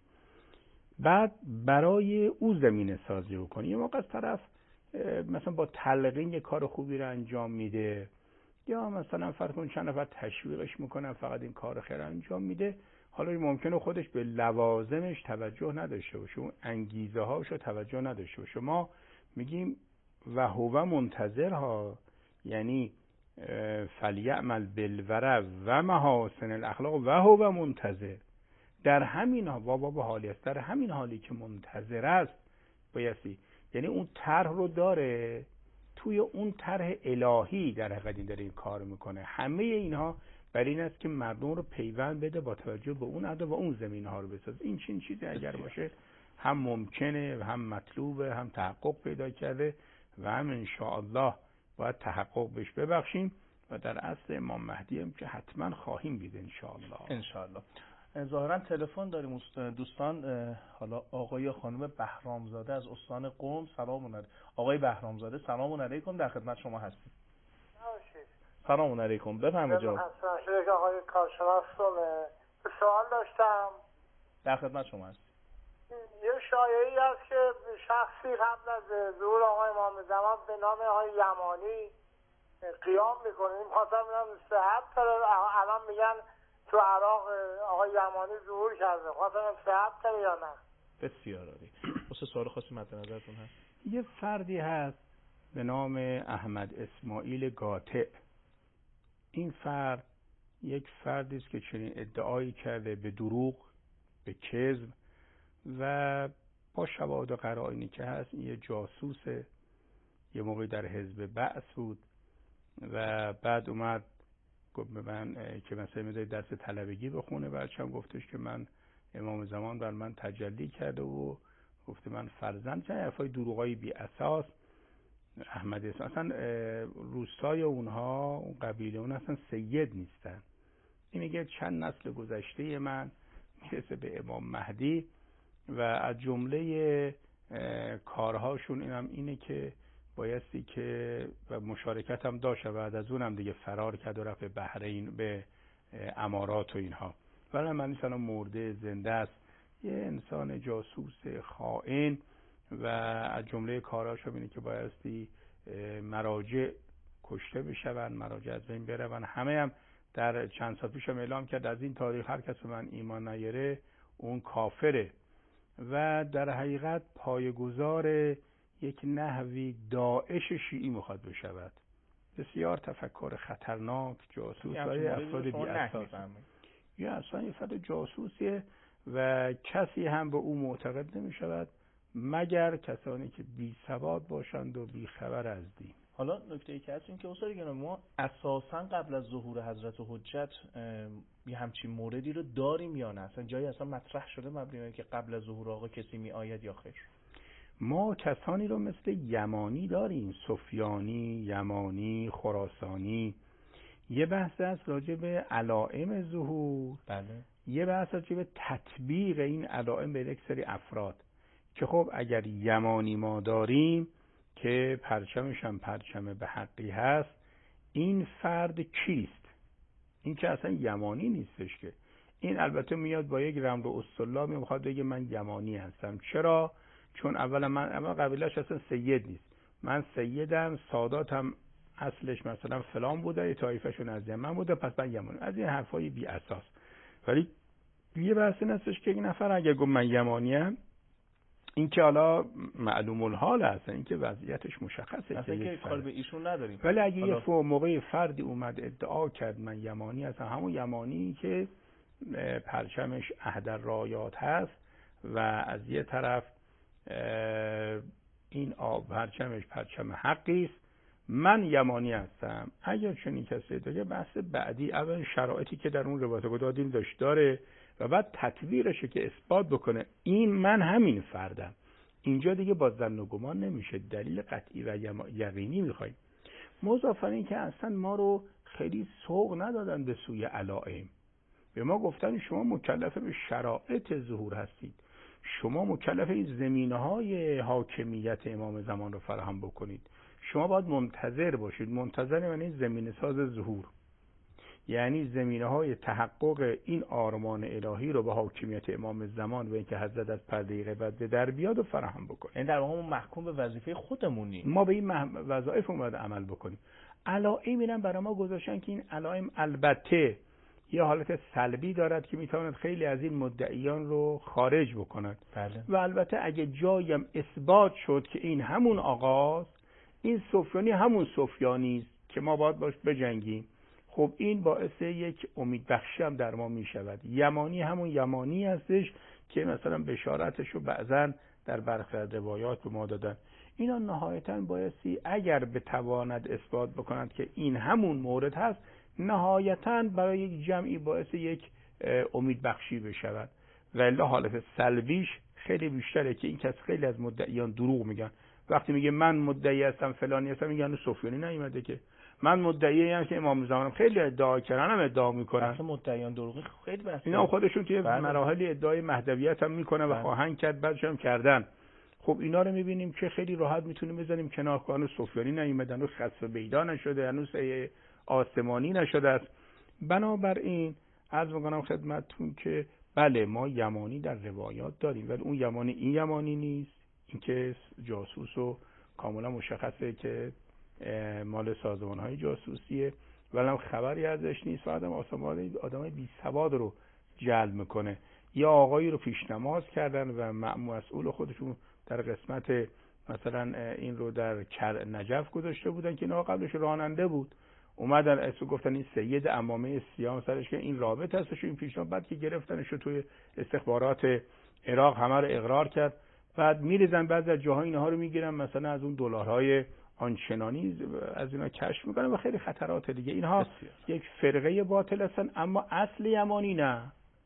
بعد برای او زمینه سازی بکنیم. یه موقع از طرف مثلا با تلقین یه کار خوبی رو انجام میده، یا مثلا فرض کن چند نفر تشویقش میکنن فقط این کار خیر انجام میده، حالا ممکنه خودش به لوازمش توجه نداشته باشه، اون انگیزه هاشو توجه نداشته باشه. ما میگیم و هو منتظر ها، یعنی فلیعمل بالورع و محاسن الاخلاق و هو منتظر. در همین بابا به حالی است، در همین حالی که منتظر است بایستی، یعنی اون طرح رو داره، توی اون طرح الهی در حقیقت داره این کار میکنه. همه اینها برای این است که مردم رو پیوند بده با توجه به اون ادا و اون زمینه ها رو بساز. این چین چیزی اگر باشه هم ممکنه و هم مطلوبه، هم تحقق پیدا کرده و هم انشاءالله باید تحقق بهش ببخشیم و در اصل امام مهدی هم که حتما خواهیم دید انشاءالله. انشاءالله. ظاهرا تلفن داریم دوستان. حالا آقای یا خانم بهرامزاده از استان قم، سلام علیکم. آقای بهرامزاده سلام علیکم، در خدمت شما هستیم. سلام علیکم، بفرمایید جناب. حسن آقای کارشناس، سوال داشتم. در خدمت شما هستیم. یه شایعی هست که شخصی قبل از ظهور آقای امام زمان به نام آقای یمانی قیام میکنه. این خاطر میدونم صحت داره. الان میگن تو عراق آقای یمانی ظهور کرده. خاطر صحت داره یا نه؟ بسیار عالی. واسه سوال خاصی مد نظرتون هست؟ یه فردی هست به نام احمد اسماعیل قاطع. این فرد یک فردی است که چنین ادعایی کرده به دروغ، به کذب و با شواهد و قرائنی که هست. این یه جاسوسه، یه موقعی در حزب بعث بود و بعد اومد گفت به من که مثلا میذاری درس طلبگی بخونه. بعدش هم گفتش که من امام زمان بر من تجلی کرده و گفته من فرزند. چند حرفای دروغای بی اساس. احمد اسم اصلا روستای اونها، اون قبیله اون اصلا سید نیستن. این میگه چند نسل گذشته من میرسه به امام مهدی و از جمله کارهاشون اینم اینه که بایستی که و مشارکت هم داشت و بعد از اونم دیگه فرار کرد و رفت به بحرین، به امارات و اینها. ولی من نیستم مرده زنده است. یه انسان جاسوس خائن و از جمله کارهاش اینه که بایستی مراجع کشته بشون، مراجع از بین برون. همه هم در چند سال پیش هم اعلام کرد از این تاریخ هر کس من ایمان نیاره اون کافره و در حقیقت پایه‌گذار یک نحوی داعش شیعی میخواد بشود. بسیار تفکر خطرناک، جاسوس های افراد بی اساس. یا اصلا یه فرد جاسوسیه و کسی هم به او معتقد نمیشود مگر کسانی که بی سواد باشند و بی خبر از دین. حالا نکته ای که هست این که استاد گرامی ما اساسا قبل از ظهور حضرت حجت یه همچین موردی رو داریم یا نه؟ اصلا جایی اصلا مطرح شده مبنی که قبل از ظهور آقا کسی می آید یا خیر؟ ما کسانی رو مثل یمانی داریم، سفیانی، یمانی، خراسانی. یه بحث هست راجع به علائم ظهور. بله. یه بحث راجع به تطبیق این علائم به یک سری افراد که خب اگر یمانی ما داریم که پرچمش هم پرچم به حقی هست، این فرد کیست؟ این که اصلا یمانی نیستش که. این البته میاد با یک رمز و اصطلاح میخواد بگه من یمانی هستم. چرا؟ چون اولا من اما قبیلهش اصلا سید نیست. من سیدم، ساداتم اصلش مثلا فلان بوده، طایفه‌شون از یمن بوده، پس من یمانی. از این حرفای بی اساس. ولی یه بحث هستش که یک نفر اگه گفت من یمانیم، این که حالا معلوم الحال هست، این که وضعیتش مشخصه که یک کار به ایشون نداریم. ولی اگه حالا... یه موقع فردی اومد ادعا کرد من یمانی هستم، همون یمانی که پرچمش احد رایات هست و از یه طرف این آب پرچمش پرچم حقی است، من یمانی هستم. اگر چنین کسی دیگه بحث بعدی اول شرایطی که در اون روایت دادیم داشت داره و بعد تطبیقشه که اثبات بکنه این من همین فردم. اینجا دیگه با ظن و گمان نمیشه، دلیل قطعی و یقینی میخوایم. مضافاً این که اصلا ما رو خیلی سوق ندادن به سوی علائم. به ما گفتن شما مکلف به شرایط ظهور هستید، شما مکلف این زمینه‌های حاکمیت امام زمان رو فراهم بکنید، شما باید منتظر باشید. منتظر یعنی زمینه ساز ظهور، یعنی زمینه‌های تحقق این آرمان الهی رو به حاکمیت امام زمان و اینکه حضرت از پرده غیبت به در بیاد و فراهم بکنید. یعنی در واقع ما محکوم به وظیفه خودمونیم، ما به این وظایف باید عمل بکنیم. علائم اینا برای ما گذاشتن که این علائم البته یه حالت سلبی دارد که میتواند خیلی از این مدعیان رو خارج بکند. بله. و البته اگه جایم اثبات شد که این همون آقاست، این سفیانی همون سفیانی است که ما باید باش بجنگیم، خب این باعث یک امید بخشی هم در ما می شود. یمانی همون یمانی هستش که مثلا بشارتش رو بعضن در برخی روایات به ما دادن. اینا نهایتاً بایستی اگر بتواند اثبات بکنند که این همون مورد هست، نهایتاً برای یک جمعی باعث یک امید بخشی بشود. ولی حالت سلبیش خیلی بیشتره که این کس خیلی از مدعیان دروغ میگن. وقتی میگه من مدعی هستم فلانی هستم، میگن سفیانی نیومده که من مدعی ام که امام زمانم. خیلی ادعا کردن، هم ادعا میکنن. اصلا مدعیان دروغی خیلی بحث اینا خودشون توی بله. مراحل ادعای مهدویت هم میکنن و بله. خواهند کرد، بعدش هم کردن. خب اینا رو میبینیم که خیلی راحت میتونیم بزنیم کنار. هنوز سفیانی نیومدن، هنوز خسف بیدا نشده، هنوز آسمانی نشده است. بنابراین عرض میکنم خدمتتون که بله ما یمانی در روایات داریم، ولی اون یمانی این یمانی نیست، این که جاسوس و کاملا مشخصه که مال سازمان‌های جاسوسیه، ولی هم خبری ازش نیست و آدم آسمانی آدمای بی سواد رو جلب میکنه. یا آقایی رو پیشنماز کردن و مسئول خودشون در قسمت مثلا این رو در نجف گذاشته بودن که اینا قبلش راننده بود، اومدن اسو گفتن این سید عمامه سیاه سرش که این رابط هستش و این پیشنهاد، بعد که گرفتنش توی استخبارات عراق همه رو اقرار کرد. بعد میریزن بعضی از جاها اینها رو میگیرن، مثلا از اون دلارهای آنچنانی از اینا کشف میکنن و خیلی خطرات دیگه. اینها بسیار. یک فرقه باطل هستن، اما اصل یمانی نه.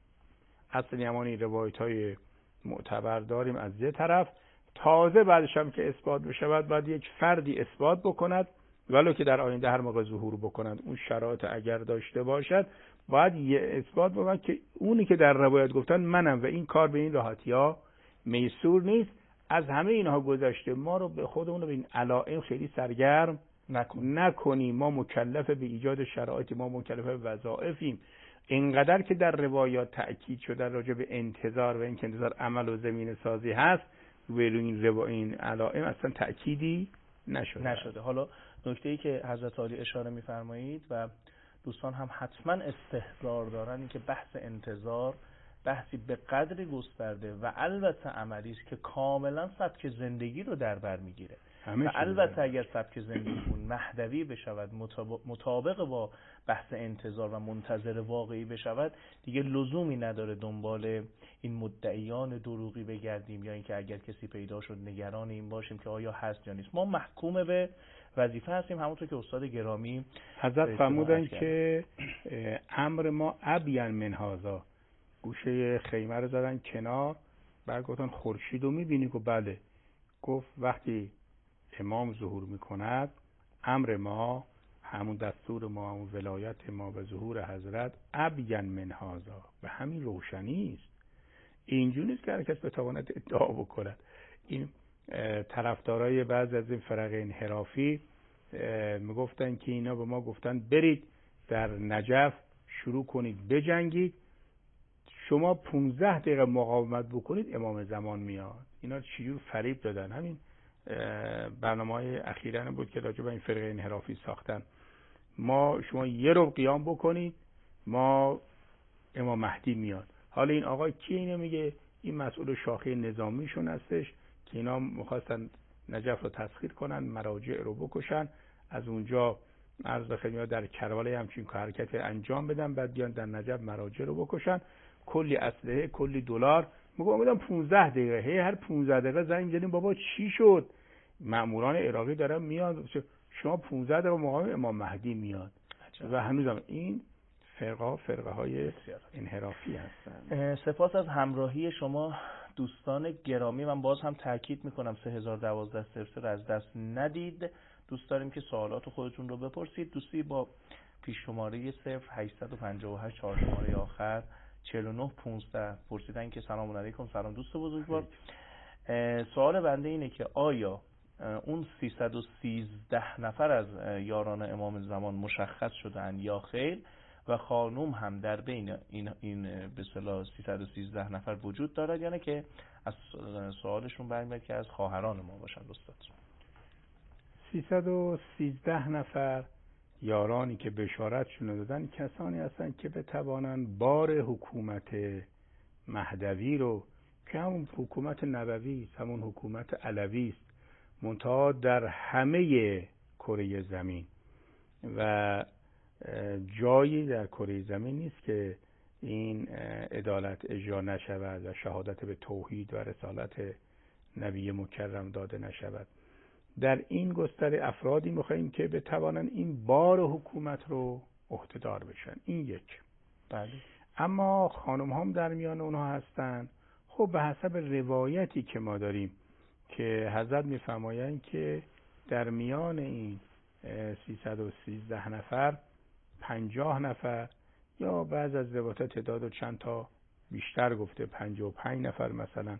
اصل یمانی روایت‌های معتبر داریم از یه طرف، تازه بعدش هم که اثبات بشه بعد بعد یک فردی اثبات بکند، ولو که در آینده هر موقع ظهور بکنند اون شرایط اگر داشته باشد باید یه اثبات بکند که اونی که در روایت گفتن منم و این کار به این راحتی‌ها میسور نیست. از همه اینها گذشته ما رو به خودمون رو به این علائم خیلی سرگرم نکن. نکنیم. ما مکلف به ایجاد شرایطی، ما مکلف به وظایفیم. اینقدر که در روایات تأکید شده راجع به انتظار و اینکه انتظار عمل و زمین سازی هست، ولی این روا این علائم اصلا تأکیدی نشده نشده. حالا نکته‌ای که حضرت عالی اشاره می‌فرمایید و دوستان هم حتما استحضار دارن، این که بحث انتظار بحثی به قدری گسترده و البته عملی است که کاملا سبک زندگی رو در بر میگیره و البته اگر سبک زندگیمون مهدوی بشود، مطابق با بحث انتظار و منتظر واقعی بشود، دیگه لزومی نداره دنبال این مدعیان دروغی بگردیم یا اینکه اگر کسی پیدا شد نگران این باشیم که آیا هست یا نیست. ما محکوم به وظیفه هستیم، همونطور که استاد گرامی حضرت فرمودن که امر ما ابین من هذا. گوشه خیمه رو زدن کنار، بعد گفتن خورشید رو میبینی؟ که بله. گفت وقتی امام ظهور میکند امر ما، همون دستور ما، همون ولایت ما و ظهور حضرت ابین من هذا، به همین روشنی است. اینجوری نیست که هر کس بتواند ادعا بکند. این طرفدارای بعضی از این فرق انحرافی میگفتن که اینا به ما گفتن برید در نجف شروع کنید بجنگید، شما پونزده دقیقه مقاومت بکنید امام زمان میاد. اینا چجور فریب دادن. همین برنامه‌های اخیراً بود که راجع به این فرقه انحرافی ساختن. ما شما یه رو قیام بکنید ما امام مهدی میاد. حالا این آقا کی اینو میگه؟ این مسئول شاخه نظامیشون هستش که اینا می‌خواستن نجف رو تسخیر کنن، مراجع رو بکشن، از اونجا عرض به خدمت در کربلا همچین حرکت انجام بدن، بعد بیان در نجف مراجع رو بکشن، کلی اسلحه کلی دلار. میگم امیدم پونزده دقیقه، هی هر پونزده دقیقه زنگ می‌زدیم بابا چی شد؟ مأموران عراقی دارن میاد، شما پونزده دقیقه مقام امام مهدی میاد. و هنوزم این فرقه فرقه های انحرافی هستن. سپاس از همراهی شما دوستان گرامی. من باز هم تاکید میکنم سه هزار و دوازده صفر از دست ندید. دوست داریم که سوالات خودتون رو بپرسید. دوستی با پیش شماره صفر هشتصد و پنجاه و هشت چهار شماره آخر چهل و نه پانزده پرسیدن که سلام علیکم. سلام دوست بزرگوار. سوال بنده اینه که آیا اون سیصد و سیزده نفر از یاران امام زمان مشخص شدن یا خیر، و خانوم هم در بین این این به اصطلاح سیصد و سیزده نفر وجود دارد، یعنی که از سوالشون برمیاد که از خواهران ما باشن استاد؟ سیصد و سیزده نفر یارانی که بشارتشون دادن کسانی هستن که بتوانن بار حکومت مهدوی رو که همون حکومت نبوی است، همون حکومت علوی است، منتها در همه کره زمین و جایی در کره زمین نیست که این عدالت اجرا نشود و شهادت به توحید و رسالت نبی مکرم داده نشود. در این گستره افرادی میخواییم که بتوانن این بار حکومت رو عهده‌دار بشن. این یک. بله. اما خانم هم در میان اونها هستن. خب خب به حسب روایتی که ما داریم که حضرت می‌فرمایند که در میان این سیصد و سیزده نفر پنجاه نفر یا بعض از روایات تعداد و چند تا بیشتر گفته پنجاه و پنج نفر مثلا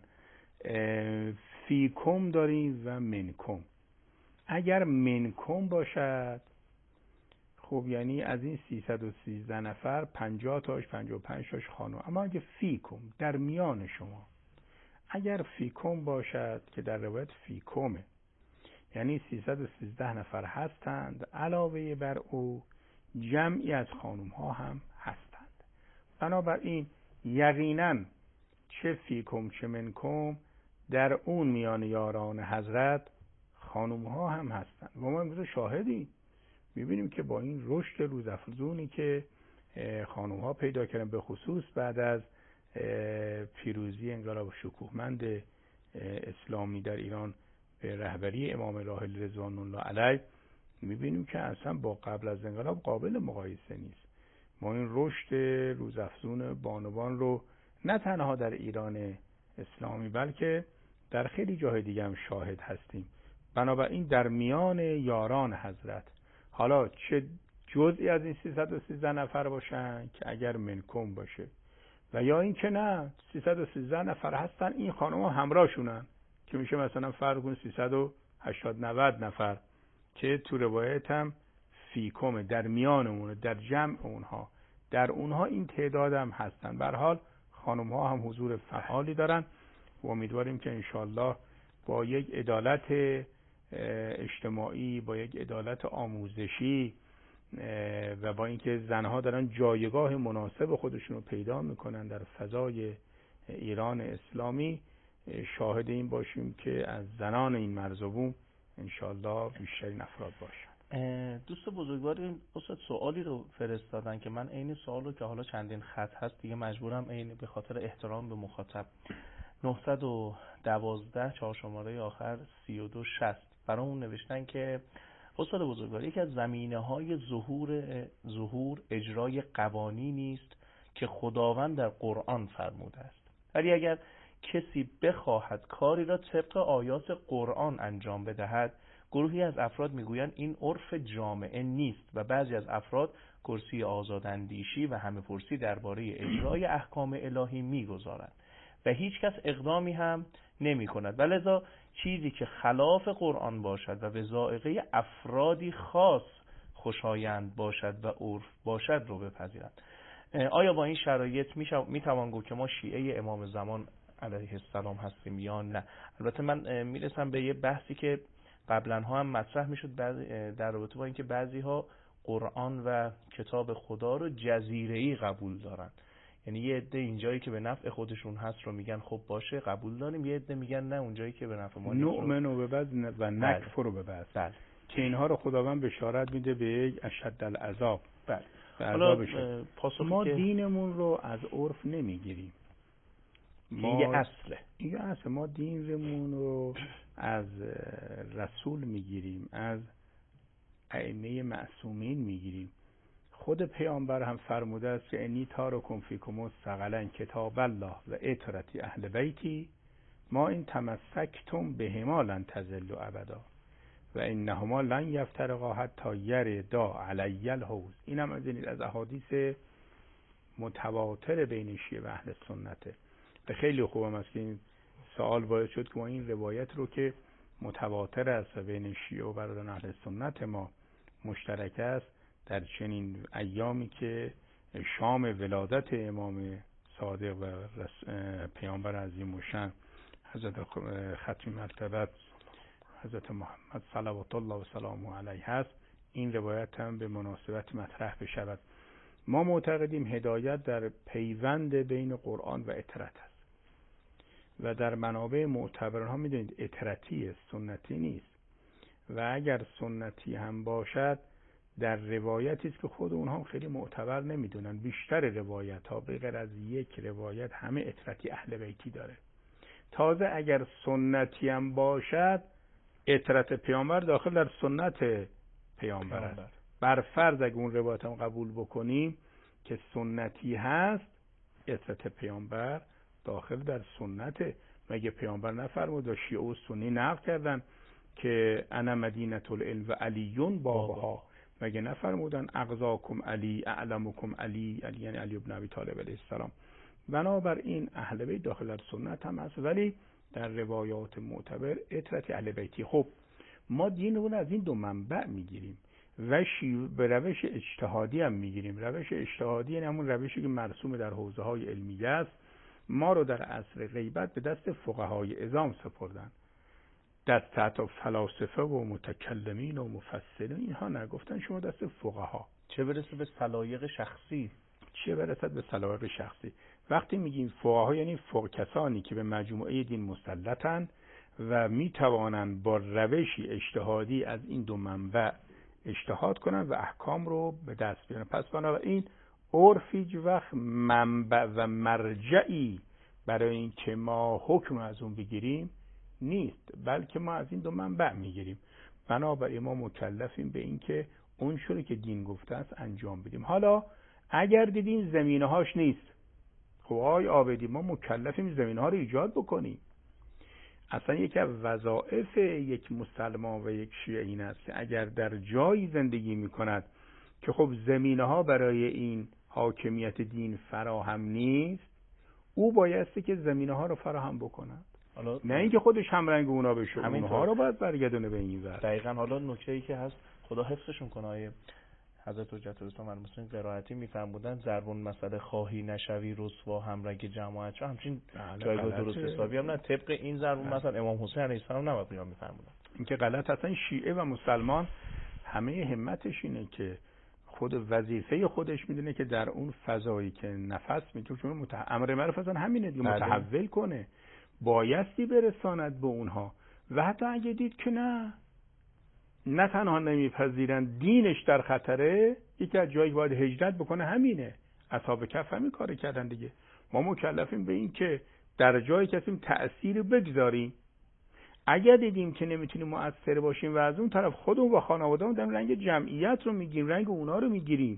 فیکم داریم و منکم. اگر منکم باشد خب یعنی از این سیصد و سیزده نفر پنجاه تاش پنجاه و پنج تاش خانم. اما اگه فیکم در میان شما، اگر فیکم باشد که در روایت فیکمه یعنی سیصد و سیزده نفر هستند، علاوه بر او جمعی از خانم ها هم هستند. بنابراین یقینا چه فیکم چه منکم در اون میان یاران حضرت خانم ها هم هستند. و ما امروز شاهدیم، میبینیم که با این رشد روزافزونی که خانم ها پیدا کردن، به خصوص بعد از پیروزی انقلاب شکوهمند اسلامی در ایران به رهبری امام راحل رضوان الله علیه، میبینیم که اصلا با قبل از انقلاب قابل مقایسه نیست. ما این رشد روزافزون بانوان رو نه تنها در ایران اسلامی بلکه در خیلی جای دیگه هم شاهد هستیم. بنابراین در میان یاران حضرت، حالا چه جزئی از این سیصد و سیزده نفر باشن که اگر منکم باشه، و یا این که نه سیصد و سیزده نفر هستن این خانم ها همراهشونن که میشه مثلا فرض کن سیصد و هشتاد نود نفر که تو روایت هم فیکم در میانمونه، در جمع اونها، در اونها این تعداد هم هستن. به هر حال خانم ها هم حضور فعالی دارن و امیدواریم که انشالله با یک عدالت اجتماعی، با یک عدالت آموزشی و با اینکه زنها دارن جایگاه مناسب خودشون رو پیدا میکنن در فضای ایران اسلامی، شاهد این باشیم که از زنان این مرزبون انشالله بیشترین افراد باشن. دوست بزرگوار این استاد سوالی رو فرستادن که من عین سوال رو که حالا چندین خط هست دیگه مجبورم عین به خاطر احترام به مخاطب نهصد و دوازده چهار شماره آخر سی و دو شصت برامون نوشتن که استاد بزرگوار یکی از زمینه‌های ظهور ظهور اجرای قوانینی است که خداوند در قرآن فرموده است، ولی اگر کسی بخواهد کاری را طبق آیات قرآن انجام بدهد، گروهی از افراد میگویند این عرف جامعه نیست و بعضی از افراد کرسی آزاداندیشی و همه پرسی درباره اجرای احکام الهی میگذارند و هیچ کس اقدامی هم نمی کند و لذا چیزی که خلاف قرآن باشد و به ذائقه افرادی خاص خوشایند باشد و عرف باشد رو بپذیرند. آیا با این شرایط می توان گفت که ما شیعه امام زمان علیه السلام هستیم یا نه؟ البته من میرسم به یه بحثی که قبلا ها هم مطرح میشد در رابطه با اینکه بعضی ها قرآن و کتاب خدا رو جزیره‌ای قبول دارن، یعنی یه عده اینجایی که به نفع خودشون هست رو میگن خب باشه قبول داریم، یه عده میگن نه اونجایی که به نفع ما نیست نؤمن و ببعض و نکفر و ببعض، بله، که اینها رو خداوند بشارت میده به یک اشد العذاب. بله. حالا ما که... دینمون رو از عرف نمیگیریم، ما یه اصله این اصل ما دینمون رو از رسول میگیریم، از ائمه معصومین میگیریم. خود پیامبر هم فرموده است که انی تارکم فیکم ثقلا کتاب الله و اطرتی اهل بیتی ما این تمسکتم بهما لن تضلوا ابدا و انهما لن یفترقا حتی یردا علی الحوض. این هم از این از احادیث متواتر بین شیعه و اهل سنته. به خیلی خوبم است که این سوال باعث شد که ما این روایت رو که متواتر است و بین شیعه و برادران اهل سنت ما مشترک است، در چنین ایامی که شام ولادت امام صادق و پیامبر عظیم الشأن حضرت ختم مرتبت حضرت محمد صلوات الله و سلامه علیه هست، این روایت هم به مناسبت مطرح بشود. ما معتقدیم هدایت در پیوند بین قرآن و اطرت است و در منابع معتبران ها میدونید اطرتی سنتی نیست و اگر سنتی هم باشد در روایتی است که خود اونها هم خیلی معتبر نمیدونن. بیشتر روایت ها به غیر از یک روایت همه اطرتی اهل بیتی داره. تازه اگر سنتی هم باشد اطرت پیامبر داخل در سنت پیامبر است. بر فرض اگر اون روایت هم قبول بکنیم که سنتی هست، اطرت پیامبر داخل در سنته. مگه پیامبر نفرمود و شیعه و سنی نقل کردن که انا مدینة العلم و علیون بابها؟ مگه نفرمودن اغزاکم علی اعلمکم علی علی یعنی علی ابن ابی طالب علیه السلام؟ بنابراین اهل بیت داخل در سنت هم هست، ولی در روایات معتبر اطرت اهل بیتی. خب ما دین رو از این دو منبع میگیریم و به روش اجتهادی هم میگیریم. روش اجتهادی یعنی همون روشی که مرسوم در حوزه های علمیه است. ما رو در عصر غیبت به دست فقهای عظام سپردن، دست تحت فلاسفه و متکلمین و مفسرین اینها نگفتن، شما دست فقها. چه برسه به سلایق شخصی، چه برسد به سلایق شخصی. وقتی میگیم فقها یعنی فقه کسانی که به مجموعه دین مسلطن و میتوانند با روشی اجتهادی از این دو منبع اجتهاد کنن و احکام رو به دست بیارن. پس بنابراین عرف هیچ وقت منبع و مرجعی برای این که ما حکم از اون بگیریم نیست، بلکه ما از این دو منبع میگیریم. بنابراین ما مکلفیم به این که اون شروع که دین گفته است انجام بدیم. حالا اگر دیدین زمینه هاش نیست، خب آقای عابدی ما مکلفیم زمینه ها رو ایجاد بکنیم. اصلا یکی از وظایف یک مسلمان و یک شیعه این است که اگر در جایی زندگی میکند که خب زمینه ها برای این حاکمیت دین فراهم نیست، او بایستی که زمینه ها رو فراهم بکند، نه اینکه خودش هم رنگ اونا بشه. اونها رو باید برگردونه به این ور. دقیقاً. حالا نکته‌ای که هست خدا حفظشون کنه، آیه حضرت حجت الاسلام المسلمین قرائتی میفرمودن زربون مسئله خواهی نشوی رسوا همرنگ جماعت چه همچین جایگاه درست حسابی هم نه. طبق این زربون مثلا امام حسین علیه السلام نباید قیام میفرمودن. این که غلط. اصلا شیعه و مسلمان همه همتش اینه که خود وظیفه خودش میدونه که در اون فضایی که نفس میکشه چون متح... امر معروف اصلا همینه دیگه، متحول کنه، بایستی برساند به اونها. و حتی اگه دید که نه نه تنها نمیپذیرن، دینش در خطره، یکی از جایی باید هجرت بکنه. همینه، اصحاب کهف همین کار کردن دیگه. ما مکلفیم به این که در جایی که هستیم تأثیر بگذاریم. اگر دیدیم که نمیتونیم مؤثر باشیم و از اون طرف خودمون و خانواده‌مون داریم رنگ جمعیت رو میگیریم، رنگ اونا رو میگیریم،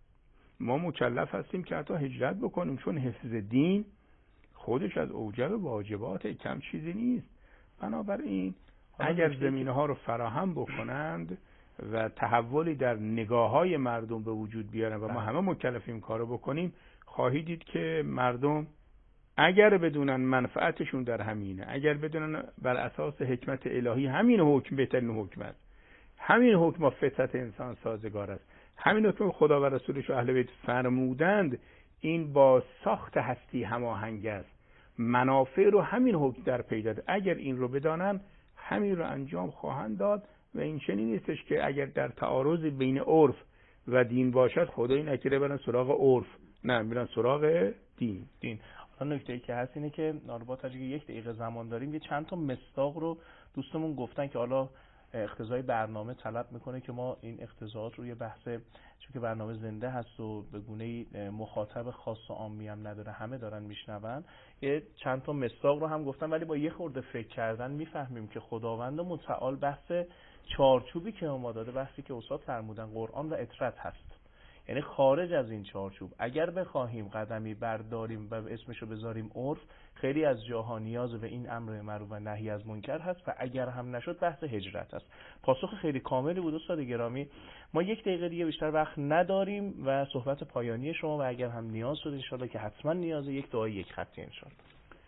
ما مکلف هستیم که حتی هجرت بکنیم، چون حفظ دین خودش از اوجب واجبات کم چیزی نیست. بنابراین اگر زمینه ها رو فراهم بکنند و تحولی در نگاه های مردم به وجود بیارن و ما همه مکلفیم کارو بکنیم، خواهید دید که مردم اگر بدونن منفعتشون در همینه، اگر بدونن بر اساس حکمت الهی همین حکم بهترین حکم است، همین حکم با فطرت انسان سازگار است، همین حکم خدا و رسولش و اهل بیت فرمودند این با ساخت هستی هماهنگ است، منافع رو همین حکم در پی داده. اگر این رو بدانن همین رو انجام خواهند داد و این چنین نیستش که اگر در تعارض بین عرف و دین باشد خدایی نکره برن سراغ عرف، نه میرن سراغ دین. دین. حالا نکته‌ای که هست اینه که با تاجیک یک دقیقه زمان داریم، یه چند تا مصداق رو دوستمون گفتن که حالا اقتضای برنامه طلب میکنه که ما این اقتضاعات رو یه بحث، چون که برنامه زنده هست و به گونه‌ای مخاطب خاص و عامی هم نداره، همه دارن میشنون، یه چند تا مصداق رو هم گفتن، ولی با یه خورده فکر کردن میفهمیم که خداوند متعال بحث چارچوبی که ما داده، بحثی که استاد فرمودن قرآن و اطرت هست، یعنی خارج از این چارچوب اگر بخواهیم قدمی برداریم و اسمشو بذاریم عرف، خیلی از جاها نیاز به این امر معروف و نهی از منکر هست و اگر هم نشد بحث هجرت هست. پاسخ خیلی کاملی بود استاد گرامی. ما یک دقیقه دیگه بیشتر وقت نداریم و صحبت پایانی شما و اگر هم نیاز شد انشالله که حتما نیازه یک دعای یک خطی انشالله.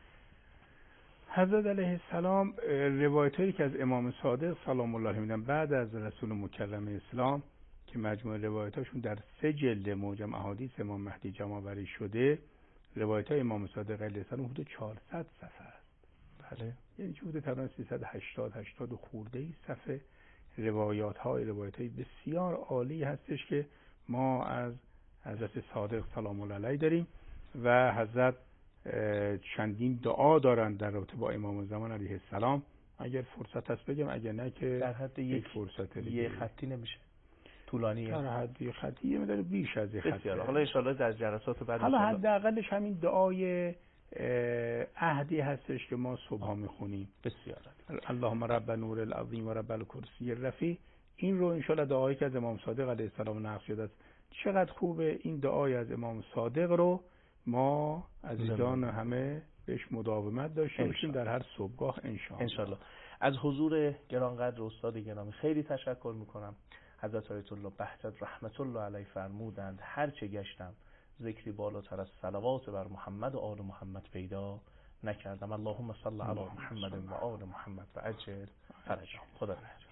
حضرت علیه السلام روایتایی که از امام صادق سلام الله علیه میدن بعد از رسول مکرم اسلام که مجموع روایتاشون در سه جلد معجم احادیث امام مهدی جمع آوری شده، روایتای امام صادق علیه السلام حدود چهارصد صفحه است. بله، یعنی حدود تقریبا سیصد و هشتاد هشتاد خورده ای صفحه روایات های روایتای بسیار عالی هستش که ما از حضرت صادق سلام الله علیه داریم و حضرت چندین دعا دارند در رابطه با امام زمان علیه السلام. اگر فرصت هست بگم، اگر نه که در حد یک فرصت یه خطی نمیشه، طولانیه، در حد یک خطی یه مقدار بیش از یک خطی. بسیار. حالا ان شاءالله در جلسات بعد حالا حداقلش همین دعای عهدی هستش که ما صبح میخونیم. بسیار. اللهم رب نور العظیم و رب الکرسی الرفیع. این رو ان شاءالله دعایی که از امام صادق علیه السلام نقل شده است. چقدر خوبه این دعای از امام صادق رو ما عزیزان همه بهش مداومت داشته باشیم در هر صبحگاه انشاءالله. انشاءالله. از حضور گرانقدر استاد گرامی خیلی تشکر میکنم. حضرت آیت الله بهجت رحمت الله علیه فرمودند هر چه گشتم ذکری بالاتر از صلوات بر محمد و آل محمد پیدا نکردم. اللهم صل علی محمد و آل محمد و عجل فرجهم. خدا نگهدار.